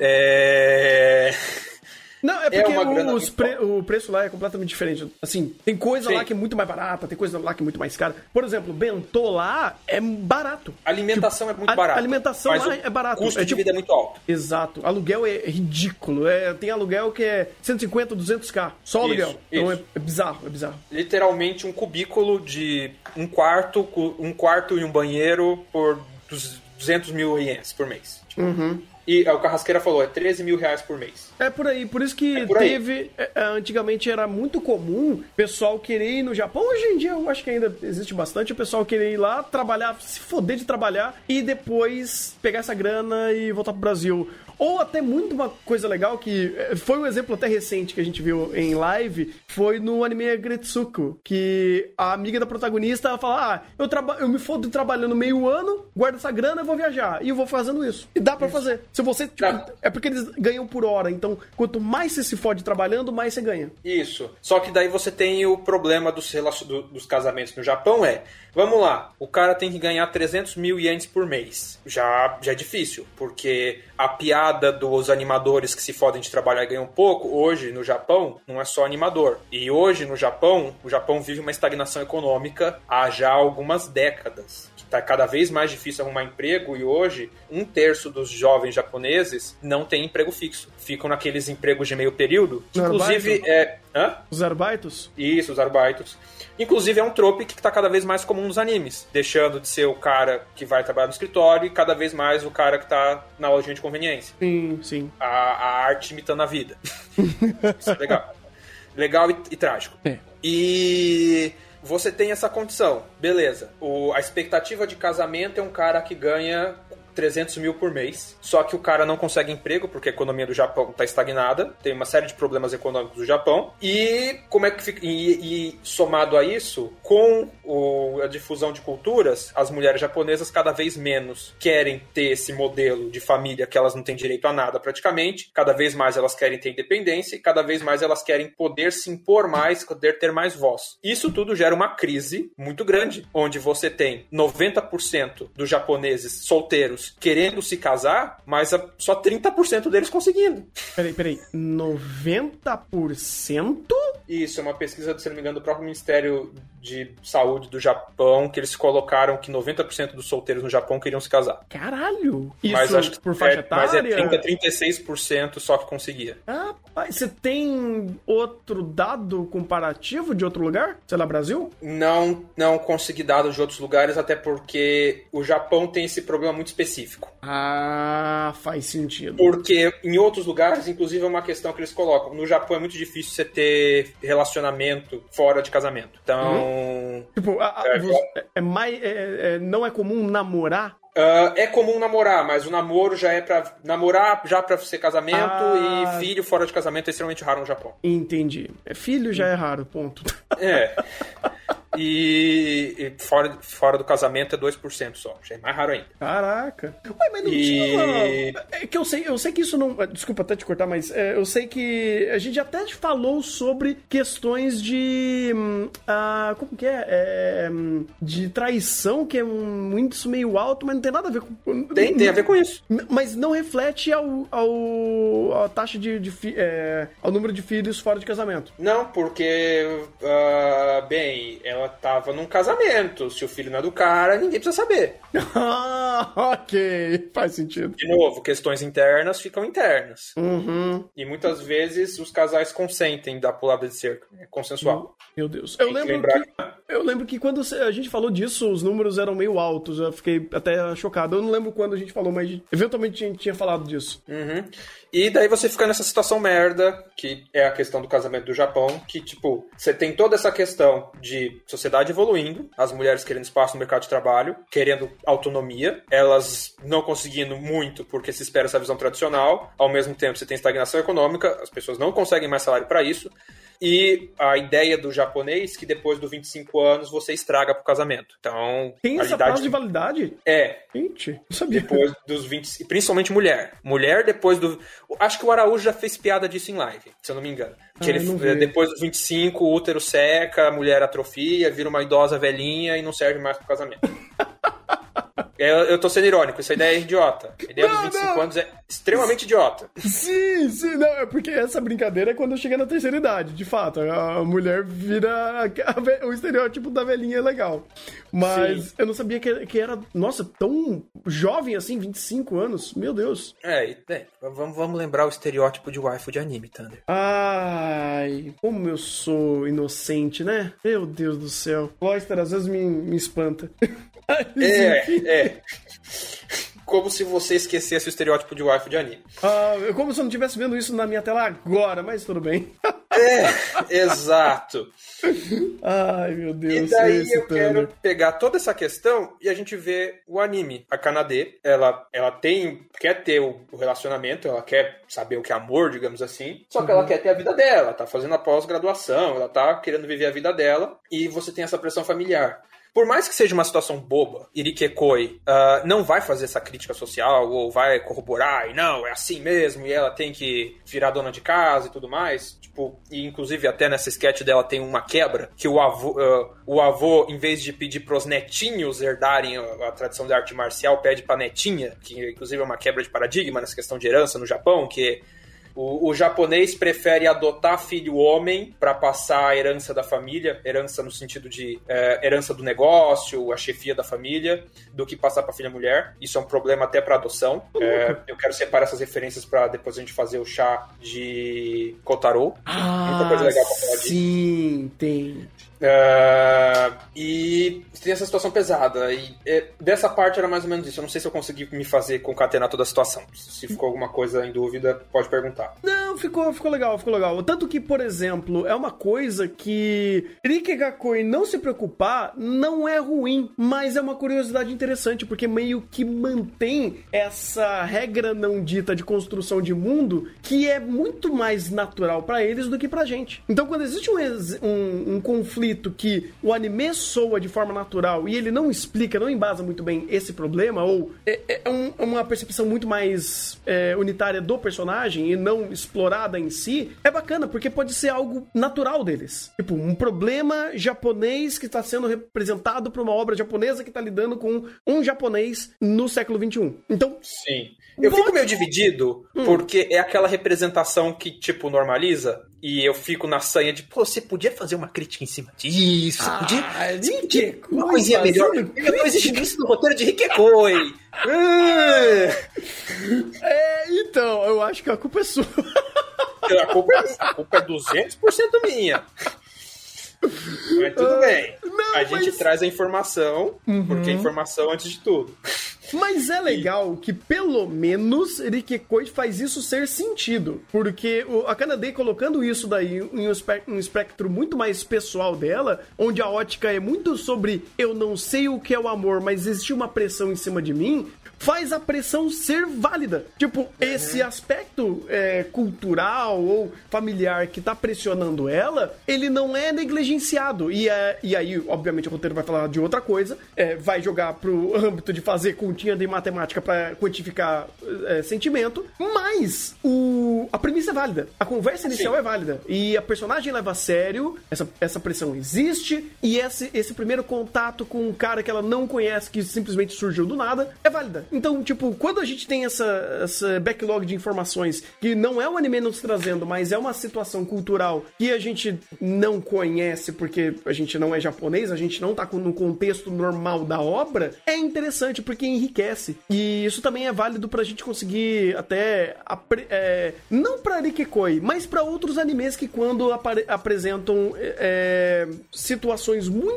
É... Não, é porque é o, os pre, o preço lá é completamente diferente. Assim, tem coisa Sim. lá que é muito mais barata, tem coisa lá que é muito mais cara. Por exemplo, bentô lá é barato. A alimentação tipo, é muito a, barata. A alimentação lá é barato. O custo é, de tipo, vida é muito alto. Exato. Aluguel é ridículo. É, tem aluguel que é cento e cinquenta, duzentos k. Só aluguel. Isso, então isso. É, é bizarro, é bizarro. Literalmente um cubículo de um quarto, um quarto e um banheiro por duzentos mil ienes por mês. Tipo, uhum. E o Carrasqueira falou, é treze mil reais por mês. É por aí, por isso que é por teve... É, antigamente era muito comum o pessoal querer ir no Japão. Hoje em dia eu acho que ainda existe bastante o pessoal querer ir lá, trabalhar, se foder de trabalhar e depois pegar essa grana e voltar pro Brasil. Ou até muito uma coisa legal que foi um exemplo até recente que a gente viu em live, foi no anime Agretsuko, que a amiga da protagonista fala, ah, eu, traba- eu me fodo trabalhando meio ano, guardo essa grana e vou viajar. E eu vou fazendo isso. E dá pra isso. fazer. Se você, tipo, é porque eles ganham por hora, então quanto mais você se fode trabalhando, mais você ganha. Isso. Só que daí você tem o problema dos, relacion... dos casamentos no Japão é, vamos lá, o cara tem que ganhar trezentos mil ienes por mês. Já, já é difícil, porque a piada dos animadores que se fodem de trabalhar e ganham pouco, hoje no Japão, não é só animador. E hoje no Japão, o Japão vive uma estagnação econômica há já algumas décadas. Está cada vez mais difícil arrumar emprego e hoje um terço dos jovens japoneses não tem emprego fixo. Ficam naqueles empregos de meio período. Que, inclusive, é... Hã? Os arbaitos? Isso, os arbaitos. Inclusive é um trope que está cada vez mais comum nos animes. Deixando de ser o cara que vai trabalhar no escritório e cada vez mais o cara que está na lojinha de conveniência. Sim, sim. A, a arte imitando a vida. Isso é legal. Legal e, e trágico. É. E... Você tem essa condição, beleza. O, a expectativa de casamento é um cara que ganha trezentos mil por mês, só que o cara não consegue emprego porque a economia do Japão está estagnada, tem uma série de problemas econômicos do Japão, e como é que fica, e, e somado a isso, com o, a difusão de culturas, as mulheres japonesas cada vez menos querem ter esse modelo de família que elas não têm direito a nada praticamente, cada vez mais elas querem ter independência e cada vez mais elas querem poder se impor mais, poder ter mais voz. Isso tudo gera uma crise muito grande, onde você tem noventa por cento dos japoneses solteiros querendo se casar, mas só trinta por cento deles conseguindo. Peraí, peraí. noventa por cento? Isso, é uma pesquisa, se não me engano, do próprio Ministério de Saúde do Japão, que eles colocaram que noventa por cento dos solteiros no Japão queriam se casar. Caralho! Isso mas acho que por faixa é, etária? Mas é trinta, trinta e seis por cento só que conseguia. Ah, você tem outro dado comparativo de outro lugar? Sei lá, Brasil? Não, não consegui dados de outros lugares, até porque o Japão tem esse problema muito específico. Ah, faz sentido. Porque em outros lugares, inclusive, é uma questão que eles colocam. No Japão é muito difícil você ter relacionamento fora de casamento. Então... Uhum. Tipo, a, a, é, você, é mais, é, é, não é comum namorar? Uh, é comum namorar, mas o namoro já é pra... Namorar já pra ser casamento ah, e filho fora de casamento é extremamente raro no Japão. Entendi. Filho já é raro, ponto. É. E, e fora, fora do casamento é dois por cento só. Já é mais raro ainda. Caraca. Ué, mas não e... tinha... É que eu sei, eu sei que isso não... Desculpa até te cortar, mas é, eu sei que a gente até falou sobre questões de... Uh, como que é? é? De traição, que é um índice meio alto, mas não tem nada a ver com... Tem, tem a ver com isso. Mas não reflete ao, ao, a taxa de... de fi, é, ao número de filhos fora de casamento. Não, porque... Uh, bem, ela tava num casamento. Se o filho não é do cara, ninguém precisa saber. Ah, ok. Faz sentido. De novo, questões internas ficam internas. Uhum. E muitas vezes os casais consentem da pulada de cerca. É consensual. Meu Deus. Eu lembro, que que, eu lembro que quando a gente falou disso, os números eram meio altos. Eu fiquei até chocado. Eu não lembro quando a gente falou, mas eventualmente a gente tinha falado disso. Uhum. E daí você fica nessa situação merda, que é a questão do casamento do Japão, que, tipo, você tem toda essa questão de sociedade evoluindo, as mulheres querendo espaço no mercado de trabalho, querendo autonomia, elas não conseguindo muito porque se espera essa visão tradicional, ao mesmo tempo você tem estagnação econômica, as pessoas não conseguem mais salário para isso, e a ideia do japonês, que depois dos vinte e cinco anos você estraga pro casamento. Então, tem essa prazo de validade? É. Gente, não sabia. Depois dos vinte, principalmente mulher. Mulher depois do... Acho que o Araújo já fez piada disso em live, se eu não me engano. Que ah, ele, depois dos vinte e cinco, o útero seca, a mulher atrofia, vira uma idosa velhinha e não serve mais pro casamento. Eu, eu tô sendo irônico, essa ideia é idiota. A ideia não, dos vinte e cinco não. anos é extremamente idiota. Sim, sim, não, é porque essa brincadeira é quando chega na terceira idade, de fato. A mulher vira a, a, o estereótipo da velhinha é legal. Mas sim. Eu não sabia que, que era, nossa, tão jovem assim, vinte e cinco anos. Meu Deus. É, é vamos, vamos lembrar o estereótipo de waifu de anime, Thunder. Ai, como eu sou inocente, né? Meu Deus do céu. Cloyster às vezes me, me espanta. É, é. Como se você esquecesse o estereótipo de waifu de anime. Ah, como se eu não estivesse vendo isso na minha tela agora, mas tudo bem. É, exato. Ai, meu Deus. E daí eu quero pegar toda essa questão e a gente vê o anime. A Kanade, ela, ela tem, quer ter o relacionamento, ela quer saber o que é amor, digamos assim, só que uhum. ela quer ter a vida dela, tá fazendo a pós-graduação, ela tá querendo viver a vida dela e você tem essa pressão familiar. Por mais que seja uma situação boba, Irikekoi uh, não vai fazer essa crítica social ou vai corroborar, e não, é assim mesmo, e ela tem que virar dona de casa e tudo mais. Tipo, e inclusive até nessa sketch dela tem uma quebra, que o avô, uh, o avô, em vez de pedir pros netinhos herdarem a, a tradição da arte marcial, pede pra netinha, que inclusive é uma quebra de paradigma nessa questão de herança no Japão, que O, o japonês prefere adotar filho homem para passar a herança da família, herança no sentido de é, herança do negócio, a chefia da família, do que passar para filha mulher. Isso é um problema até para adoção. É, eu quero separar essas referências para depois a gente fazer o chá de Kotaro. Ah, muita coisa legal para falar disso. Sim, tem. Uh, e tem essa situação pesada e é, dessa parte era mais ou menos isso. Eu não sei se eu consegui me fazer concatenar toda a situação. Se ficou alguma coisa em dúvida, pode perguntar. Não, ficou, ficou legal, ficou legal. Tanto que, por exemplo, é uma coisa que Rikegakoi não se preocupar não é ruim, mas é uma curiosidade interessante, porque meio que mantém essa regra não dita de construção de mundo que é muito mais natural pra eles do que pra gente. Então, quando existe um, um, um conflito que o anime soa de forma natural e ele não explica, não embasa muito bem esse problema, ou é, é um, uma percepção muito mais é, unitária do personagem e não explorada em si, é bacana, porque pode ser algo natural deles. Tipo, um problema japonês que está sendo representado por uma obra japonesa que está lidando com um japonês no século vinte e um. Então... Sim. Eu fico meio dividido, hum. porque é aquela representação que, tipo, normaliza, e eu fico na sanha de, pô, você podia fazer uma crítica em cima disso, você ah, podia... De que uma coisinha melhor. Não existe isso no roteiro de Rikekoi. É, então, eu acho que a culpa é sua. A culpa é, a culpa é duzentos por cento minha. Mas tudo bem. Não, a gente mas... traz a informação, uhum. porque a informação antes de tudo. Mas é legal que, pelo menos, Rikekoi faz isso ser sentido. Porque a Kanade colocando isso daí em um espectro, um espectro muito mais pessoal dela, onde a ótica é muito sobre eu não sei o que é o amor, mas existe uma pressão em cima de mim, faz a pressão ser válida. Tipo, uhum. esse aspecto é, cultural ou familiar que tá pressionando ela, ele não é negligenciado. E, é, e aí, obviamente, o roteiro vai falar de outra coisa, é, vai jogar pro âmbito de fazer continha de matemática pra quantificar é, sentimento, mas o, a premissa é válida. A conversa inicial Sim. é válida. E a personagem leva a sério, essa, essa pressão existe, e esse, esse primeiro contato com um cara que ela não conhece, que simplesmente surgiu do nada, é válida. Então, tipo, quando a gente tem essa, essa backlog de informações que não é o anime nos trazendo, mas é uma situação cultural que a gente não conhece porque a gente não é japonês, a gente não tá no contexto normal da obra, é interessante porque enriquece. E isso também é válido pra gente conseguir até é, não pra Rikekoi, mas pra outros animes que quando apare- apresentam é, situações muito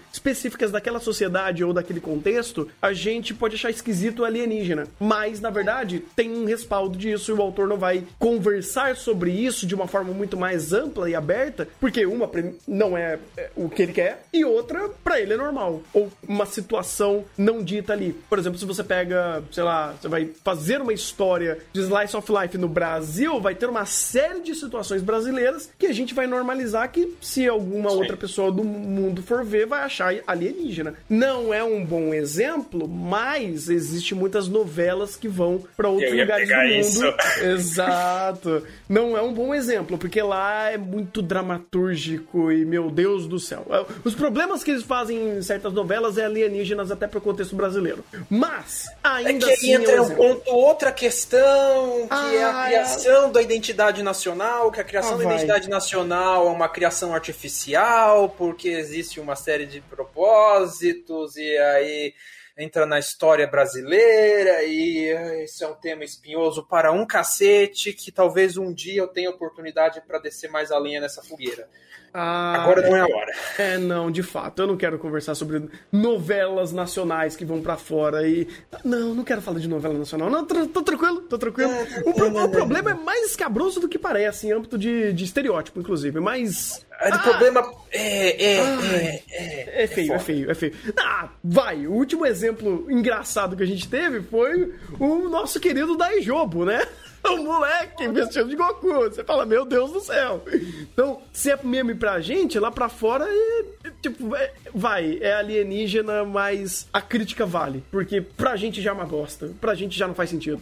específicas daquela sociedade ou daquele contexto, a gente pode achar esquisito alienígena. Mas, na verdade, tem um respaldo disso e o autor não vai conversar sobre isso de uma forma muito mais ampla e aberta, porque uma não é o que ele quer e outra, pra ele é normal. Ou uma situação não dita ali. Por exemplo, se você pega, sei lá, você vai fazer uma história de Slice of Life no Brasil, vai ter uma série de situações brasileiras que a gente vai normalizar que se alguma Sim. outra pessoa do mundo for ver, vai achar alienígena. Não é um bom exemplo, mas existe muitas novelas que vão pra outros lugares do mundo. Isso. Exato. Não é um bom exemplo, porque lá é muito dramatúrgico e, meu Deus do céu. Os problemas que eles fazem em certas novelas é alienígenas até pro contexto brasileiro. Mas, ainda é que assim... aí entra é um um ponto, outra questão, que ah, é a criação é... da identidade nacional, que a criação ah, da identidade nacional é uma criação artificial, porque existe uma série de propósitos, e aí... entra na história brasileira e isso é um tema espinhoso para um cacete que talvez um dia eu tenha oportunidade para descer mais a linha nessa fogueira. Ah, Agora não é a hora. É, não, de fato, eu não quero conversar sobre novelas nacionais que vão pra fora e... Não, não quero falar de novela nacional. Não, tô, tô tranquilo, tô tranquilo. O, pro, o problema é mais escabroso do que parece, em âmbito de, de estereótipo, inclusive, mas... O ah, problema é... É, é, é, é feio, é, é feio, é feio. Ah, vai, o último exemplo engraçado que a gente teve foi o nosso querido Daijobu, né? O moleque vestido de Goku. Você fala, meu Deus do céu. Então, se é meme pra gente, lá pra fora, é, tipo, é, vai, é alienígena, mas a crítica vale. Porque pra gente já é uma bosta. Pra gente já não faz sentido.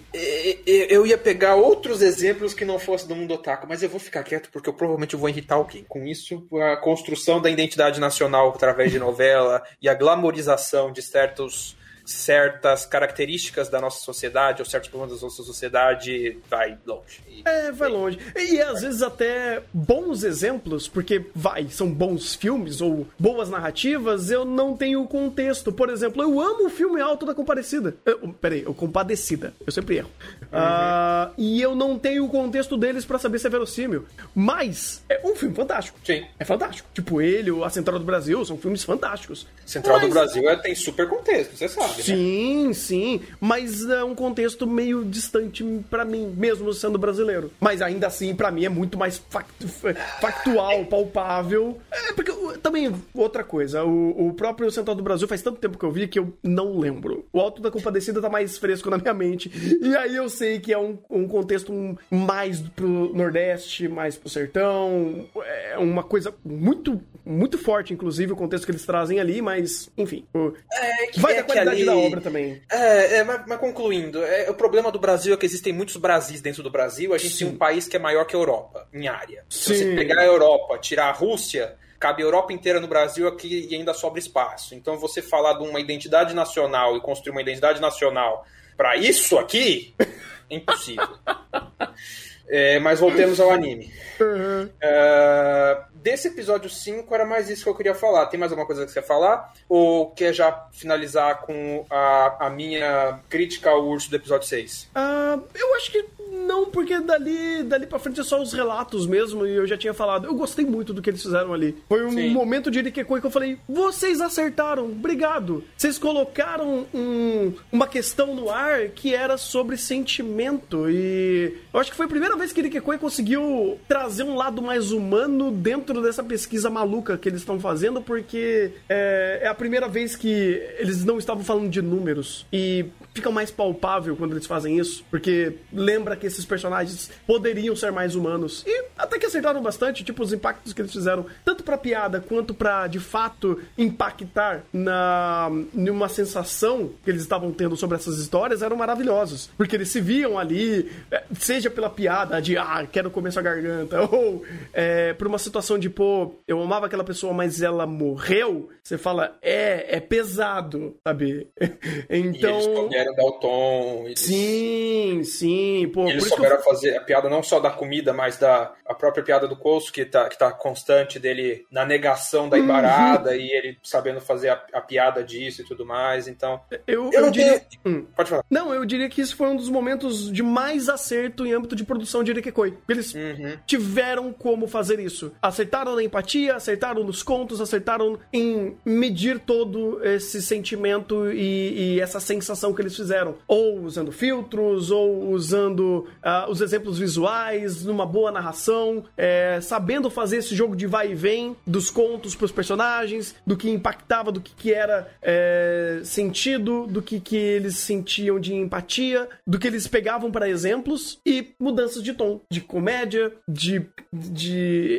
Eu ia pegar outros exemplos que não fossem do mundo otaku, mas eu vou ficar quieto porque eu provavelmente vou irritar alguém. Com isso, a construção da identidade nacional através de novela e a glamorização de certos... certas características da nossa sociedade ou certos problemas da nossa sociedade vai longe. E, é, vai longe. E às vezes até bons exemplos, porque vai, são bons filmes ou boas narrativas, eu não tenho contexto. Por exemplo, eu amo o filme Alto da Compadecida. Eu, peraí, o Compadecida. Eu sempre erro. Uhum. Uh, e eu não tenho o contexto deles pra saber se é verossímil. Mas é um filme fantástico. Sim. É fantástico. Tipo, ele, A Central do Brasil, são filmes fantásticos. Central Mas... do Brasil é, tem super contexto, você sabe. Sim, né? sim, mas é um contexto meio distante pra mim, mesmo sendo brasileiro. Mas ainda assim, pra mim, é muito mais factu- factual, palpável. É, porque também, outra coisa, o, o próprio Central do Brasil faz tanto tempo que eu vi que eu não lembro. O Alto da Compadecida tá mais fresco na minha mente. E aí eu sei que é um, um contexto mais pro Nordeste, mais pro Sertão. É uma coisa muito, muito forte, inclusive, o contexto que eles trazem ali, mas, enfim. O, é que, vai é da qualidade ali... da obra também. É, é mas, mas concluindo, é, o problema do Brasil é que existem muitos Brasis dentro do Brasil. A gente Sim. tem um país que é maior que a Europa, em área. Sim. Se você pegar a Europa, tirar a Rússia, cabe a Europa inteira no Brasil aqui e ainda sobra espaço. Então você falar de uma identidade nacional e construir uma identidade nacional para isso aqui, é impossível. É, mas voltemos ao anime. Uhum. Uh, desse episódio cinco era mais isso que eu queria falar. Tem mais alguma coisa que você quer falar? Ou quer já finalizar com a, a minha crítica ao urso do episódio seis? Uh, eu acho que não, porque dali, dali pra frente é só os relatos mesmo, e eu já tinha falado. Eu gostei muito do que eles fizeram ali. Foi um Sim. momento de Irikekoi que eu falei, vocês acertaram, obrigado. Vocês colocaram um, uma questão no ar que era sobre sentimento, e eu acho que foi a primeira vez que Irikekoi conseguiu trazer um lado mais humano dentro dessa pesquisa maluca que eles estão fazendo, porque é, é a primeira vez que eles não estavam falando de números, e fica mais palpável quando eles fazem isso, porque lembra que esses personagens poderiam ser mais humanos. E até que acertaram bastante, tipo, os impactos que eles fizeram, tanto pra piada, quanto pra, de fato, impactar na numa sensação que eles estavam tendo sobre essas histórias, eram maravilhosos. Porque eles se viam ali, seja pela piada de, ah, quero comer sua garganta, ou é, por uma situação de, pô, eu amava aquela pessoa, mas ela morreu, você fala, é, é pesado, sabe? Então... E eles souberam dar o tom. Eles, sim, sim. Pô, eles por isso souberam eu... fazer a piada não só da comida, mas da a própria piada do Coço, que tá, que tá constante dele na negação da Ibarada, uhum. e ele sabendo fazer a, a piada disso e tudo mais. Então, eu, eu, eu não diria... tenho... Hum. Pode falar. Não, eu diria que isso foi um dos momentos de mais acerto em âmbito de produção de Irikekoi. Eles uhum. tiveram como fazer isso. Acertaram na empatia, acertaram nos contos, acertaram em medir todo esse sentimento e, e essa sensação que eles fizeram. Ou usando filtros, ou usando uh, os exemplos visuais, numa boa narração, é, sabendo fazer esse jogo de vai e vem dos contos pros personagens, do que impactava, do que, que era é, sentido, do que, que eles sentiam de empatia, do que eles pegavam para exemplos e mudanças de tom, de comédia, de, de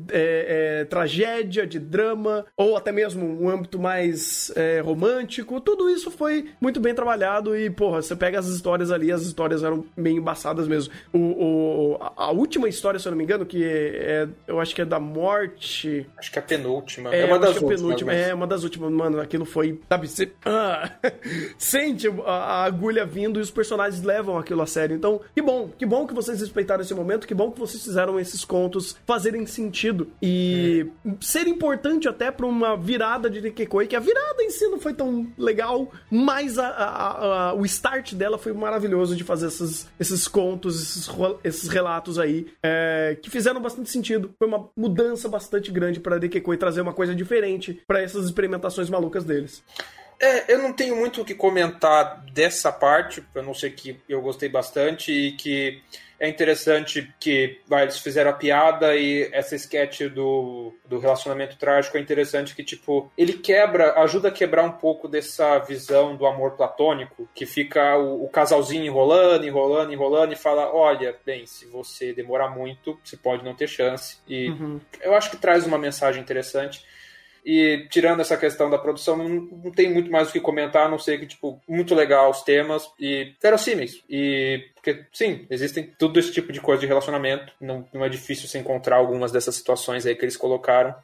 é, é, tragédia, de drama, ou até mesmo um âmbito mais é, romântico. Tudo isso foi muito bem trabalhado e, porra, você pega as histórias ali, as histórias eram meio embaçadas mesmo. O, o, a, a última história, se eu não me engano, que é, é, eu acho que é da morte... Acho que é a penúltima. É, é uma das acho que últimas. É, penúltima, mas... é uma das últimas. Mano, aquilo foi... Sabe, você... Ah, sente a, a agulha vindo e os personagens levam aquilo a sério. Então, que bom. Que bom que vocês respeitaram esse momento. Que bom que vocês fizeram esses contos fazerem sentido. E hum. ser importante até pra uma virada de Irikekoi, que a virada em si não foi tão legal, mas a, a, a, o start dela foi maravilhoso de fazer esses, esses contos, esses, esses relatos aí, é, que fizeram bastante sentido. Foi uma mudança bastante grande pra Irikekoi trazer uma coisa diferente pra essas experimentações malucas deles. É, eu não tenho muito o que comentar dessa parte, a não ser que eu gostei bastante e que é interessante que vai, eles fizeram a piada e essa sketch do, do relacionamento trágico é interessante que, tipo, ele quebra, ajuda a quebrar um pouco dessa visão do amor platônico, que fica o, o casalzinho enrolando, enrolando, enrolando e fala, olha, bem, se você demorar muito, você pode não ter chance. E uhum. eu acho que traz uma mensagem interessante. E tirando essa questão da produção, não, não tem muito mais o que comentar, a não ser que, tipo, muito legal os temas e verossímeis. E, porque, sim, existem todo esse tipo de coisa de relacionamento. Não, não é difícil se encontrar algumas dessas situações aí que eles colocaram.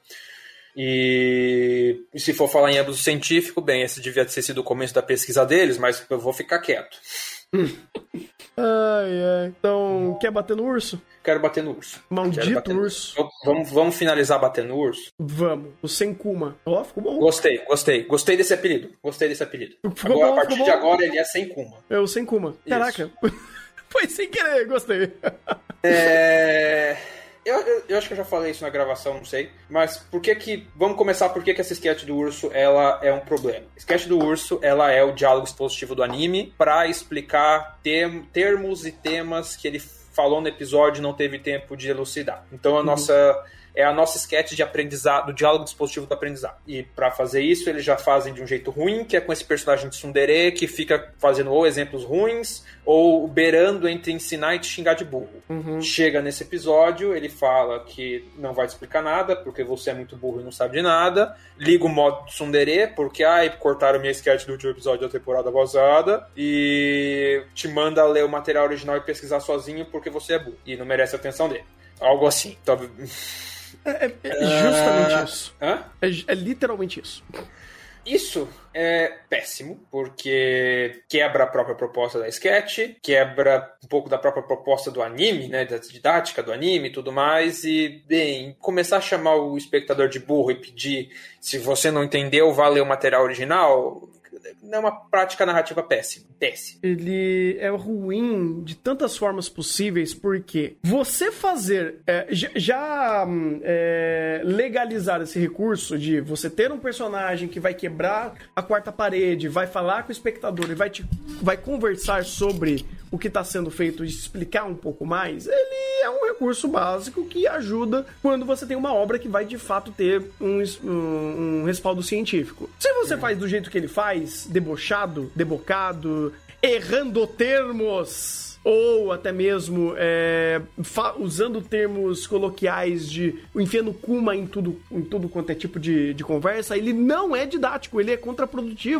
E, e se for falar em âmbito científico, bem, esse devia ter sido o começo da pesquisa deles, mas eu vou ficar quieto. Ai, ai. Então, quer bater no urso? Quero bater no urso. Maldito urso. No... Vamos, vamos finalizar batendo no urso? Vamos. O Senkuma. Ó, oh, ficou bom. Gostei, gostei. Gostei desse apelido. Gostei desse apelido. Ficou agora, bom, a partir ficou de bom. agora ele é Senkuma. É o Senkuma. Caraca. Foi sem querer, gostei. É... Eu, eu, eu acho que eu já falei isso na gravação, não sei. Mas por que que... Vamos começar por que que essa sketch do urso, ela é um problema. A sketch do urso, ela é o diálogo expositivo do anime pra explicar tem, termos e temas que ele falou no episódio e não teve tempo de elucidar. Então a uhum. nossa... É a nossa sketch de aprendizado, do diálogo dispositivo do aprendizado. E pra fazer isso, eles já fazem de um jeito ruim, que é com esse personagem de tsundere, que fica fazendo ou exemplos ruins, ou beirando entre ensinar e te xingar de burro. Uhum. Chega nesse episódio, ele fala que não vai te explicar nada, porque você é muito burro e não sabe de nada. Liga o modo tsundere, porque ai, cortaram minha sketch do último episódio da temporada passada. E te manda ler o material original e pesquisar sozinho, porque você é burro. E não merece a atenção dele. Algo assim. Então... É, é, é justamente uh... isso. Hã? É, é literalmente isso. Isso é péssimo, porque quebra a própria proposta da sketch, quebra um pouco da própria proposta do anime, né, da didática do anime e tudo mais, e, bem, começar a chamar o espectador de burro e pedir, se você não entendeu, vá ler o material original... É uma prática narrativa péssima. Péssima. Ele é ruim de tantas formas possíveis, porque você fazer... É, já já é, legalizar esse recurso de você ter um personagem que vai quebrar a quarta parede, vai falar com o espectador e vai, te, vai conversar sobre o que está sendo feito e explicar um pouco mais, ele é um recurso básico que ajuda quando você tem uma obra que vai de fato ter um, um, um respaldo científico. Se você faz do jeito que ele faz, debochado, debocado, errando termos, ou até mesmo é, usando termos coloquiais de enfiando kuma em tudo, em tudo quanto é tipo de, de conversa, ele não é didático, ele é contraprodutivo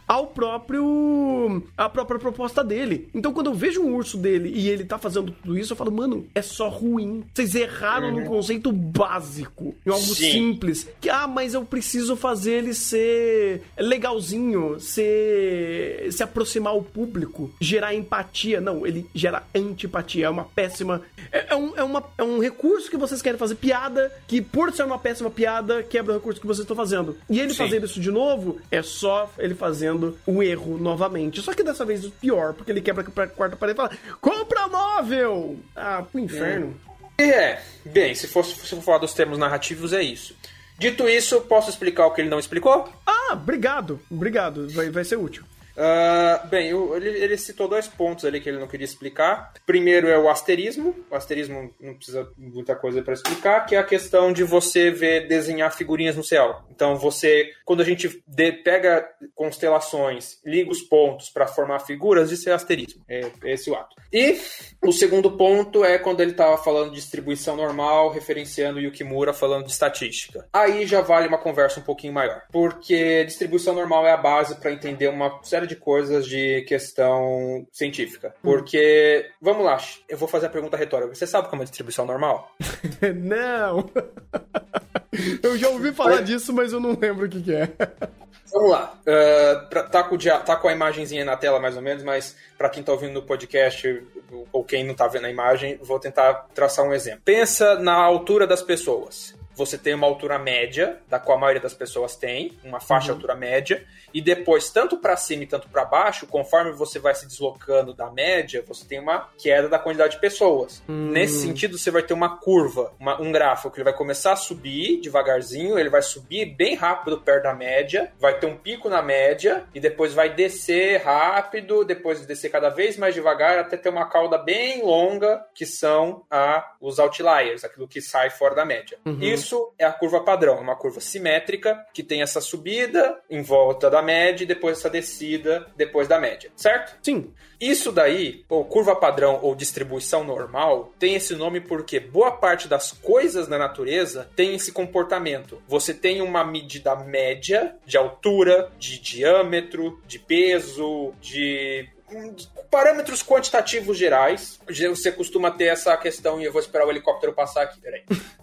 ao próprio a própria proposta dele. Então, quando eu vejo um urso dele e ele tá fazendo tudo isso, eu falo, mano, é só ruim. Vocês erraram uhum. no conceito básico, em algo Sim. simples. Que, ah, mas eu preciso fazer ele ser legalzinho, ser se aproximar ao público, gerar empatia. Não, ele gera antipatia. É uma péssima... É, é, um, é, uma, é um recurso que vocês querem fazer piada, que por ser uma péssima piada, quebra o recurso que vocês estão fazendo. E ele Sim. fazer isso de novo, é só ele fazendo o erro novamente. Só que dessa vez o pior, porque ele quebra a quarta parede e fala, compra móvel! Ah, pro inferno. É, bem, se for, se for falar dos termos narrativos, é isso. Dito isso, posso explicar o que ele não explicou? Ah, obrigado, obrigado, vai, vai ser útil. Uh, bem, ele, ele citou dois pontos ali que ele não queria explicar. Primeiro é o asterismo. O asterismo não precisa muita coisa para explicar, que é a questão de você ver desenhar figurinhas no céu. Então você, quando a gente de, pega constelações, liga os pontos para formar figuras, isso é asterismo. É, é esse o ato. E o segundo ponto é quando ele estava falando de distribuição normal, referenciando Yukimura, falando de estatística. Aí já vale uma conversa um pouquinho maior, porque distribuição normal é a base para entender uma série de coisas de questão científica. Porque, vamos lá, eu vou fazer a pergunta retórica. Você sabe como é distribuição normal? Não! Eu já ouvi falar é. disso, mas eu não lembro o que, que é. Vamos lá. Uh, pra, tá, com, tá com a imagenzinha na tela, mais ou menos, mas para quem tá ouvindo no podcast ou quem não tá vendo a imagem, vou tentar traçar um exemplo. Pensa na altura das pessoas. Você tem uma altura média, da qual a maioria das pessoas tem, uma faixa uhum. de altura média, e depois, tanto para cima e tanto para baixo, conforme você vai se deslocando da média, você tem uma queda da quantidade de pessoas. Uhum. Nesse sentido, você vai ter uma curva, uma, um gráfico que ele vai começar a subir devagarzinho, ele vai subir bem rápido perto da média, vai ter um pico na média, e depois vai descer rápido, depois descer cada vez mais devagar, até ter uma cauda bem longa, que são a, os outliers, aquilo que sai fora da média. Uhum. Isso Isso é a curva padrão, uma curva simétrica que tem essa subida em volta da média e depois essa descida depois da média, certo? Sim. Isso daí, ou curva padrão ou distribuição normal, tem esse nome porque boa parte das coisas na natureza tem esse comportamento. Você tem uma medida média de altura, de diâmetro, de peso, de... parâmetros quantitativos gerais. Você costuma ter essa questão, e eu vou esperar o helicóptero passar aqui, peraí.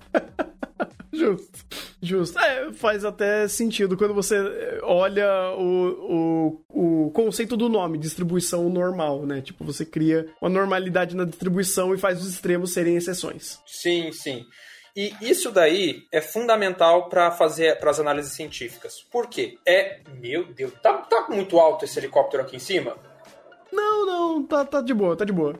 Justo, justo. É, faz até sentido quando você olha o, o, o conceito do nome, distribuição normal, né? Tipo, você cria uma normalidade na distribuição e faz os extremos serem exceções. Sim, sim. E isso daí é fundamental para fazer para as análises científicas. Por quê? É, meu Deus, tá, tá muito alto esse helicóptero aqui em cima? Não, não, tá, tá de boa, tá de boa.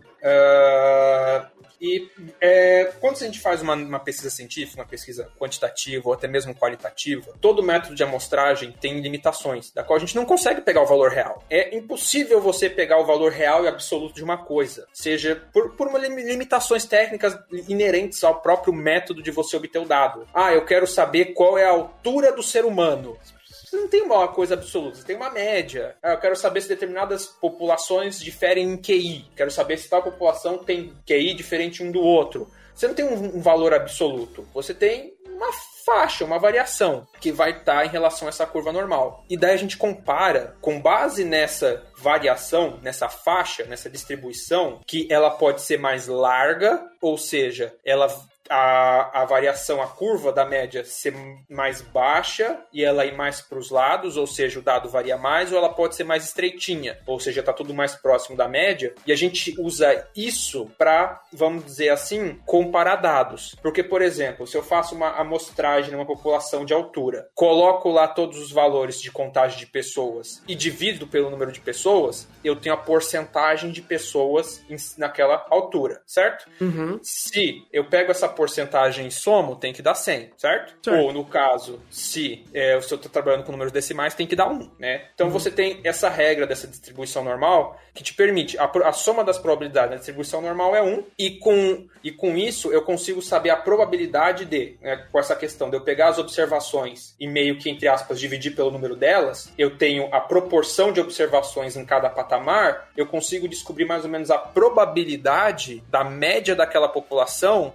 Uh, e é, quando a gente faz uma, uma pesquisa científica, uma pesquisa quantitativa ou até mesmo qualitativa, todo método de amostragem tem limitações, da qual a gente não consegue pegar o valor real. É impossível você pegar o valor real e absoluto de uma coisa, seja por, por uma limitações técnicas inerentes ao próprio método de você obter o dado. Ah, eu quero saber qual é a altura do ser humano. Você não tem uma coisa absoluta, você tem uma média. Ah, eu quero saber se determinadas populações diferem em Q I. Quero saber se tal população tem Q I diferente um do outro. Você não tem um, um valor absoluto. Você tem uma faixa, uma variação que vai estar em relação a essa curva normal. E daí a gente compara, com base nessa variação, nessa faixa, nessa distribuição, que ela pode ser mais larga, ou seja, ela... A, a variação, a curva da média ser mais baixa e ela ir mais para os lados, ou seja, o dado varia mais, ou ela pode ser mais estreitinha, ou seja, está tudo mais próximo da média, e a gente usa isso para, vamos dizer assim, comparar dados. Porque, por exemplo, se eu faço uma amostragem numa população de altura, coloco lá todos os valores de contagem de pessoas e divido pelo número de pessoas, eu tenho a porcentagem de pessoas naquela altura, certo? Uhum. Se eu pego essa porcentagem em somo, tem que dar cem, certo? certo. Ou, no caso, se, é, se eu estou trabalhando com números decimais, tem que dar um, né? Então, uhum. você tem essa regra dessa distribuição normal que te permite, a, a soma das probabilidades na distribuição normal é um, e com, e com isso eu consigo saber a probabilidade de, né, com essa questão de eu pegar as observações e meio que, entre aspas, dividir pelo número delas, eu tenho a proporção de observações em cada patamar, eu consigo descobrir mais ou menos a probabilidade da média daquela população estar em determinado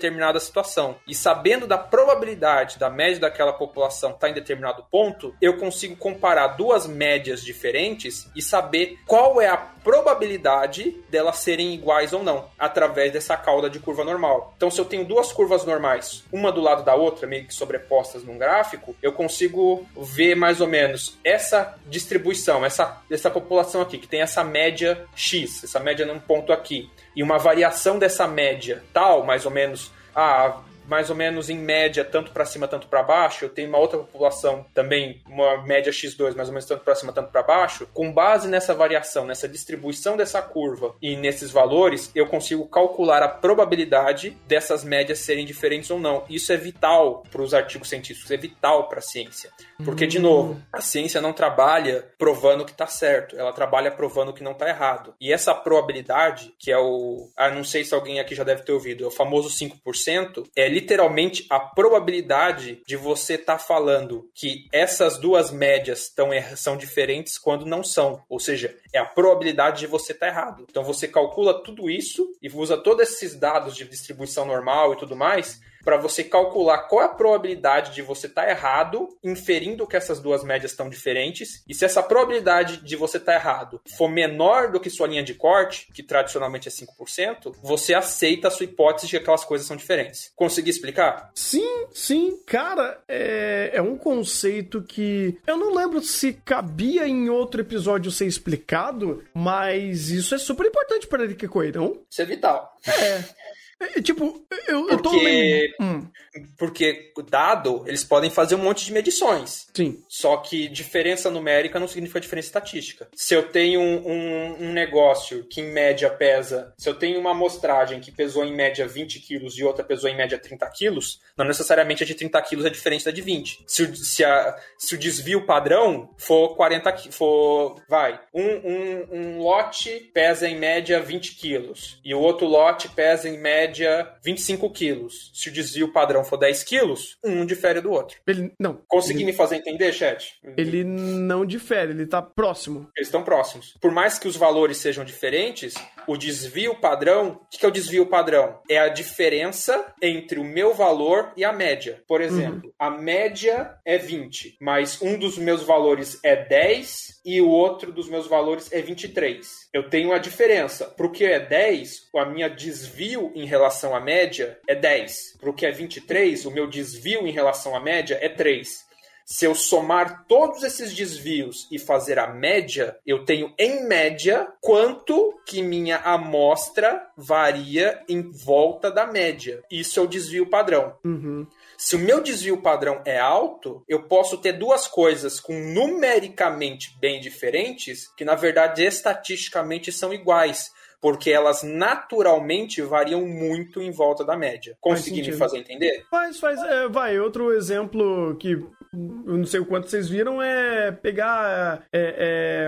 determinada situação. E sabendo da probabilidade da média daquela população estar em determinado ponto, eu consigo comparar duas médias diferentes e saber qual é a probabilidade delas serem iguais ou não, através dessa cauda de curva normal. Então, se eu tenho duas curvas normais, uma do lado da outra, meio que sobrepostas num gráfico, eu consigo ver mais ou menos essa distribuição, essa, essa população aqui, que tem essa média X, essa média num ponto aqui, e uma variação dessa média tal, mais ou menos, ah, mais ou menos em média, tanto para cima, tanto para baixo, eu tenho uma outra população também, uma média xis dois, mais ou menos tanto para cima, tanto para baixo. Com base nessa variação, nessa distribuição dessa curva e nesses valores, eu consigo calcular a probabilidade dessas médias serem diferentes ou não. Isso é vital para os artigos científicos, é vital para a ciência. Porque, de novo, a ciência não trabalha provando que está certo, ela trabalha provando que não está errado. E essa probabilidade, que é o... Ah, não sei se alguém aqui já deve ter ouvido, é o famoso cinco por cento, é literalmente a probabilidade de você estar tá falando que essas duas médias tão, são diferentes quando não são. Ou seja, é a probabilidade de você estar tá errado. Então você calcula tudo isso e usa todos esses dados de distribuição normal e tudo mais para você calcular qual é a probabilidade de você estar tá errado, inferindo que essas duas médias estão diferentes. E se essa probabilidade de você estar tá errado for menor do que sua linha de corte, que tradicionalmente é cinco por cento, você aceita a sua hipótese de que aquelas coisas são diferentes. Consegui explicar? Sim, sim. Cara, é, é um conceito que eu não lembro se cabia em outro episódio ser explicado, mas isso é super importante para ele que coisa, não? Isso é vital. É. É, tipo, eu, eu tô porque, lendo. Hum. Porque dado, eles podem fazer um monte de medições. Sim. Só que diferença numérica não significa diferença estatística. Se eu tenho um, um, um negócio que em média pesa... Se eu tenho uma amostragem que pesou em média vinte quilos e outra pesou em média trinta quilos, não necessariamente a de trinta quilos é diferente da de vinte. Se o, se a, se o desvio padrão for quarenta... For, vai, um, um, um lote pesa em média vinte quilos e o outro lote pesa em média média vinte e cinco quilos. Se o desvio padrão for dez quilos, um difere do outro. Ele não. Consegui ele, me fazer entender, chat? Ele não difere, ele tá próximo. Eles estão próximos. Por mais que os valores sejam diferentes, o desvio padrão... O que é o desvio padrão? É a diferença entre o meu valor e a média. Por exemplo, uhum. a média é vinte, mas um dos meus valores é dez e o outro dos meus valores é vinte e três. Eu tenho a diferença. Para o que é dez, a minha desvio em relação à média é dez. Para o que é vinte e três, o meu desvio em relação à média é três. Se eu somar todos esses desvios e fazer a média, eu tenho, em média, quanto que minha amostra varia em volta da média. Isso é o desvio padrão. Uhum. Se o meu desvio padrão é alto, eu posso ter duas coisas com numericamente bem diferentes, que, na verdade, estatisticamente são iguais. Porque elas naturalmente variam muito em volta da média. Consegui me fazer entender? Faz, faz. É, vai, outro exemplo que eu não sei o quanto vocês viram é pegar é,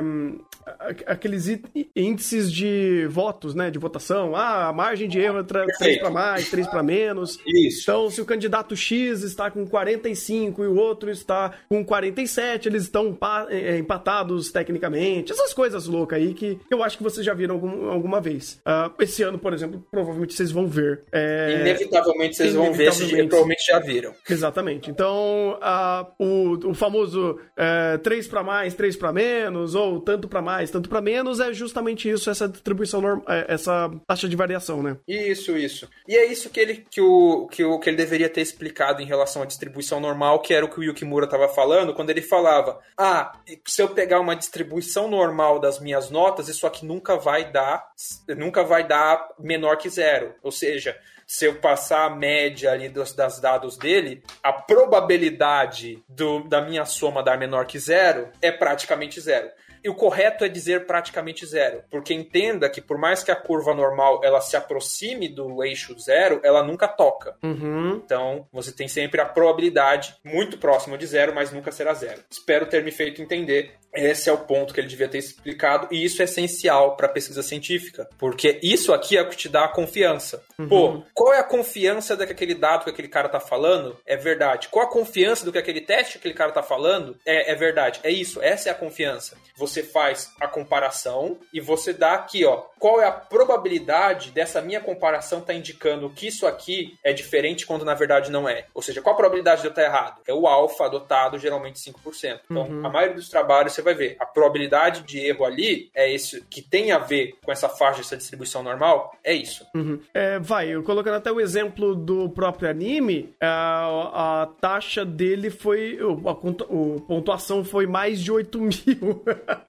é, aqueles índices de votos, né? De votação. Ah, a margem de erro é três para mais, três para menos. Isso. Então, se o candidato X está com quarenta e cinco e o outro está com quarenta e sete, eles estão empatados tecnicamente. Essas coisas loucas aí que eu acho que vocês já viram algum, alguma vez. Uh, esse ano, por exemplo, provavelmente vocês vão ver. É... Inevitavelmente vocês vão ver, se provavelmente já viram. Exatamente. Então, uh, o, o famoso uh, três para mais, três para menos, ou tanto para mais, tanto para menos, é justamente isso, essa distribuição, norm... essa taxa de variação, né? Isso, isso. E é isso que ele, que o, que o, que ele deveria ter explicado em relação à distribuição normal, que era o que o Yukimura estava falando, quando ele falava, ah, se eu pegar uma distribuição normal das minhas notas, isso aqui nunca vai dar... nunca vai dar menor que zero. Ou seja, se eu passar a média ali dos das dados dele, a probabilidade do, da minha soma dar menor que zero é praticamente zero. E o correto é dizer praticamente zero, porque entenda que por mais que a curva normal ela se aproxime do eixo zero, ela nunca toca. Uhum. Então, você tem sempre a probabilidade muito próxima de zero, mas nunca será zero. Espero ter me feito entender. Esse é o ponto que ele devia ter explicado, e isso é essencial para a pesquisa científica, porque isso aqui é o que te dá a confiança. Uhum. Pô, qual é a confiança de que aquele dado que aquele cara tá falando é verdade? Qual a confiança do que aquele teste que aquele cara tá falando é, é verdade? É isso, essa é a confiança. Você você faz a comparação e você dá aqui, ó, qual é a probabilidade dessa minha comparação tá indicando que isso aqui é diferente quando na verdade não é. Ou seja, qual a probabilidade de eu estar errado? É o alfa adotado, geralmente cinco por cento. Então, uhum. a maioria dos trabalhos você vai ver, a probabilidade de erro ali é esse que tem a ver com essa faixa, essa distribuição normal, é isso. Uhum. É, vai, eu colocando até o exemplo do próprio anime, a, a taxa dele foi, a, a pontuação foi mais de oito mil.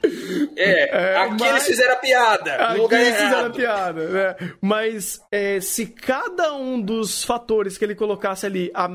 É, é aqui mas, eles fizeram a piada. Aqui no lugar eles errado. fizeram a piada, né? Mas é, se cada um dos fatores que ele colocasse ali, a,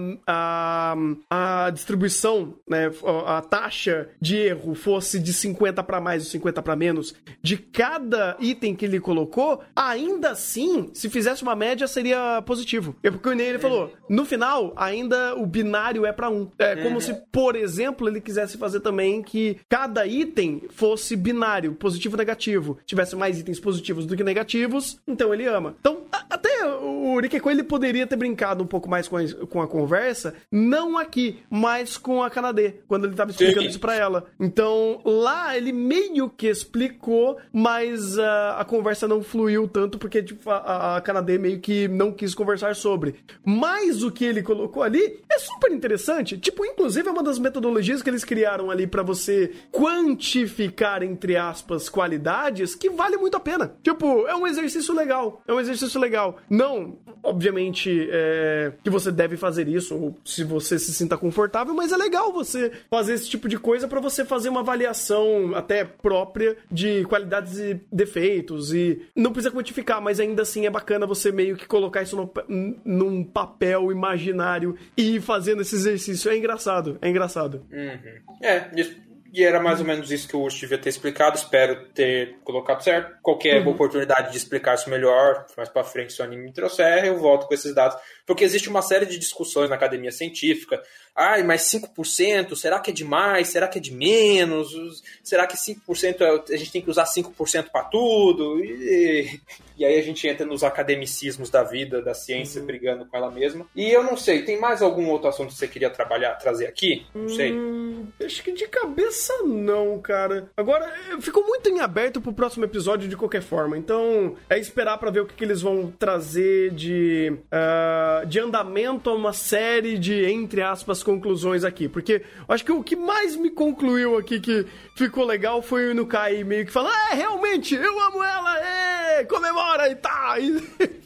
a, a distribuição, né, a taxa de erro fosse de cinquenta para mais ou cinquenta para menos, de cada item que ele colocou, ainda assim, se fizesse uma média, seria positivo. É porque nem ele falou, no final, ainda o binário é para um. É como uhum. se, por exemplo, ele quisesse fazer também que cada item fosse binário, positivo e negativo. Tivesse mais itens positivos do que negativos, então ele ama. Então, a, até o Rikeko, ele poderia ter brincado um pouco mais com a, com a conversa, não aqui, mas com a Kanade, quando ele tava explicando Sim. isso pra ela. Então, lá, ele meio que explicou, mas uh, a conversa não fluiu tanto, porque tipo, a, a Kanade meio que não quis conversar sobre. Mas o que ele colocou ali é super interessante. Tipo, inclusive, é uma das metodologias que eles criaram ali pra você quantificar, entre aspas, qualidades, que vale muito a pena. Tipo, é um exercício legal. É um exercício legal. Não, obviamente, é, que você deve fazer isso, ou se você se sinta confortável, mas é legal você fazer esse tipo de coisa pra você fazer uma avaliação até própria de qualidades e defeitos. E não precisa quantificar, mas ainda assim é bacana você meio que colocar isso no, num papel imaginário e ir fazendo esse exercício. É engraçado, é engraçado. Uhum. É, isso. E era mais ou menos isso que o Urso devia ter explicado. Espero ter colocado certo. Qualquer uhum. oportunidade de explicar isso melhor, mais pra frente, se o anime me trouxer, eu volto com esses dados. Porque existe uma série de discussões na academia científica. Ai, mas cinco por cento, será que é demais? Será que é de menos? Será que cinco por cento é, a gente tem que usar cinco por cento para tudo? E, e aí a gente entra nos academicismos da vida, da ciência, uhum. brigando com ela mesma. E eu não sei, tem mais algum outro assunto que você queria trabalhar, trazer aqui? Não sei. Hum, acho que de cabeça não, cara. Agora, ficou muito em aberto pro próximo episódio de qualquer forma. Então, é esperar pra ver o que, que eles vão trazer de, uh, de andamento a uma série de, entre aspas, conclusões aqui. Porque eu acho que o que mais me concluiu aqui que ficou legal foi o Inukai meio que falando, é, realmente, eu amo ela, é, comemora e tá. E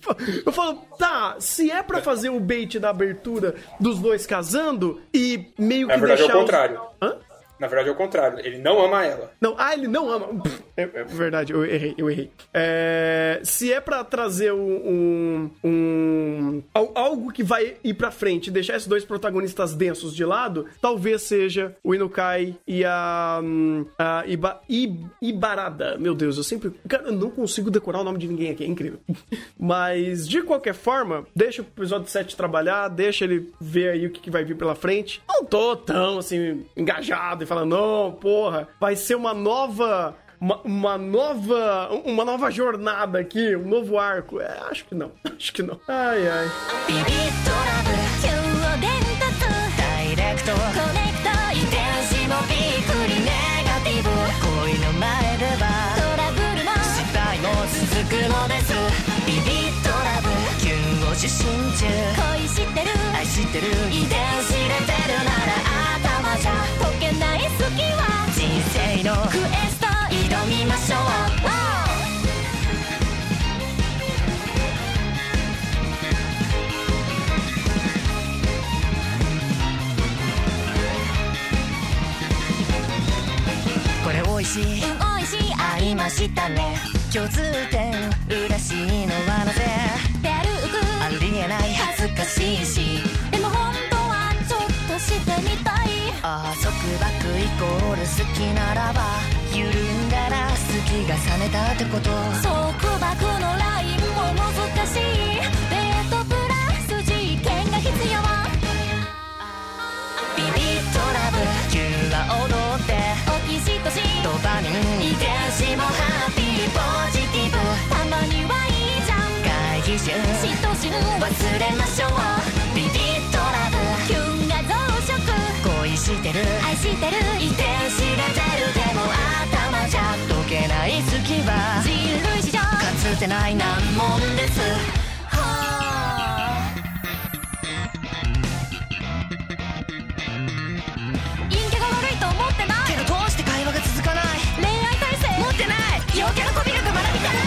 eu falo, tá, se é pra fazer o bait da abertura dos dois casando e meio que Na verdade, deixar... é o contrário. Os... Hã? Na verdade, é o contrário. Ele não ama ela. Não, ah, ele não ama. É, é verdade, eu errei, eu errei. É, se é pra trazer um, um, um... algo que vai ir pra frente, deixar esses dois protagonistas densos de lado, talvez seja o Inukai e a... a Iba, I, Ibarada. Meu Deus, eu sempre... Cara, eu não consigo decorar o nome de ninguém aqui, é incrível. Mas, de qualquer forma, deixa o episódio sete trabalhar, deixa ele ver aí o que, que vai vir pela frente. Não tô tão, assim, engajado falando, não, porra, vai ser uma nova, uma, uma nova, uma nova jornada aqui, um novo arco. É, acho que não, acho que não. Ai, ai. ってない難問です。はあ陰キャが悪いと思ってないけどどうして会話が続かない。恋愛体制持ってない陽キャのコミュ力学びたい。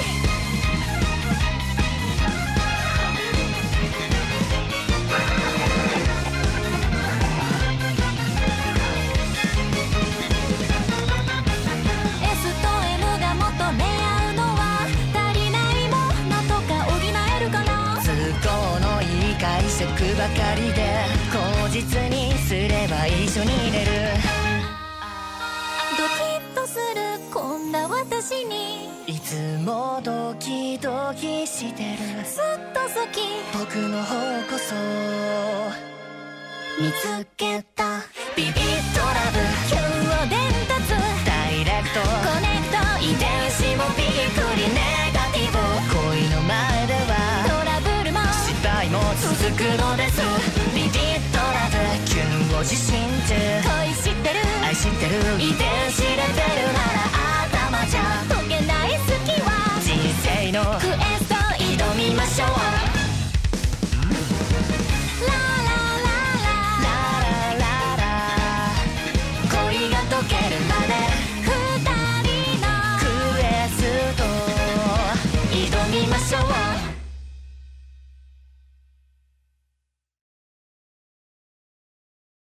解釈ばかりで口実にすれば一緒にいれる。ドキッとするこんな私にいつもドキドキしてる。ずっと好き僕の方こそ見つけたビビットラブ今日伝達ダイレクトコネクト遺伝子もびっくりネガティブ恋の前ではトラブルも失敗も続くのです。ビビットラブキュンを自信中恋知ってる愛知ってる遺伝子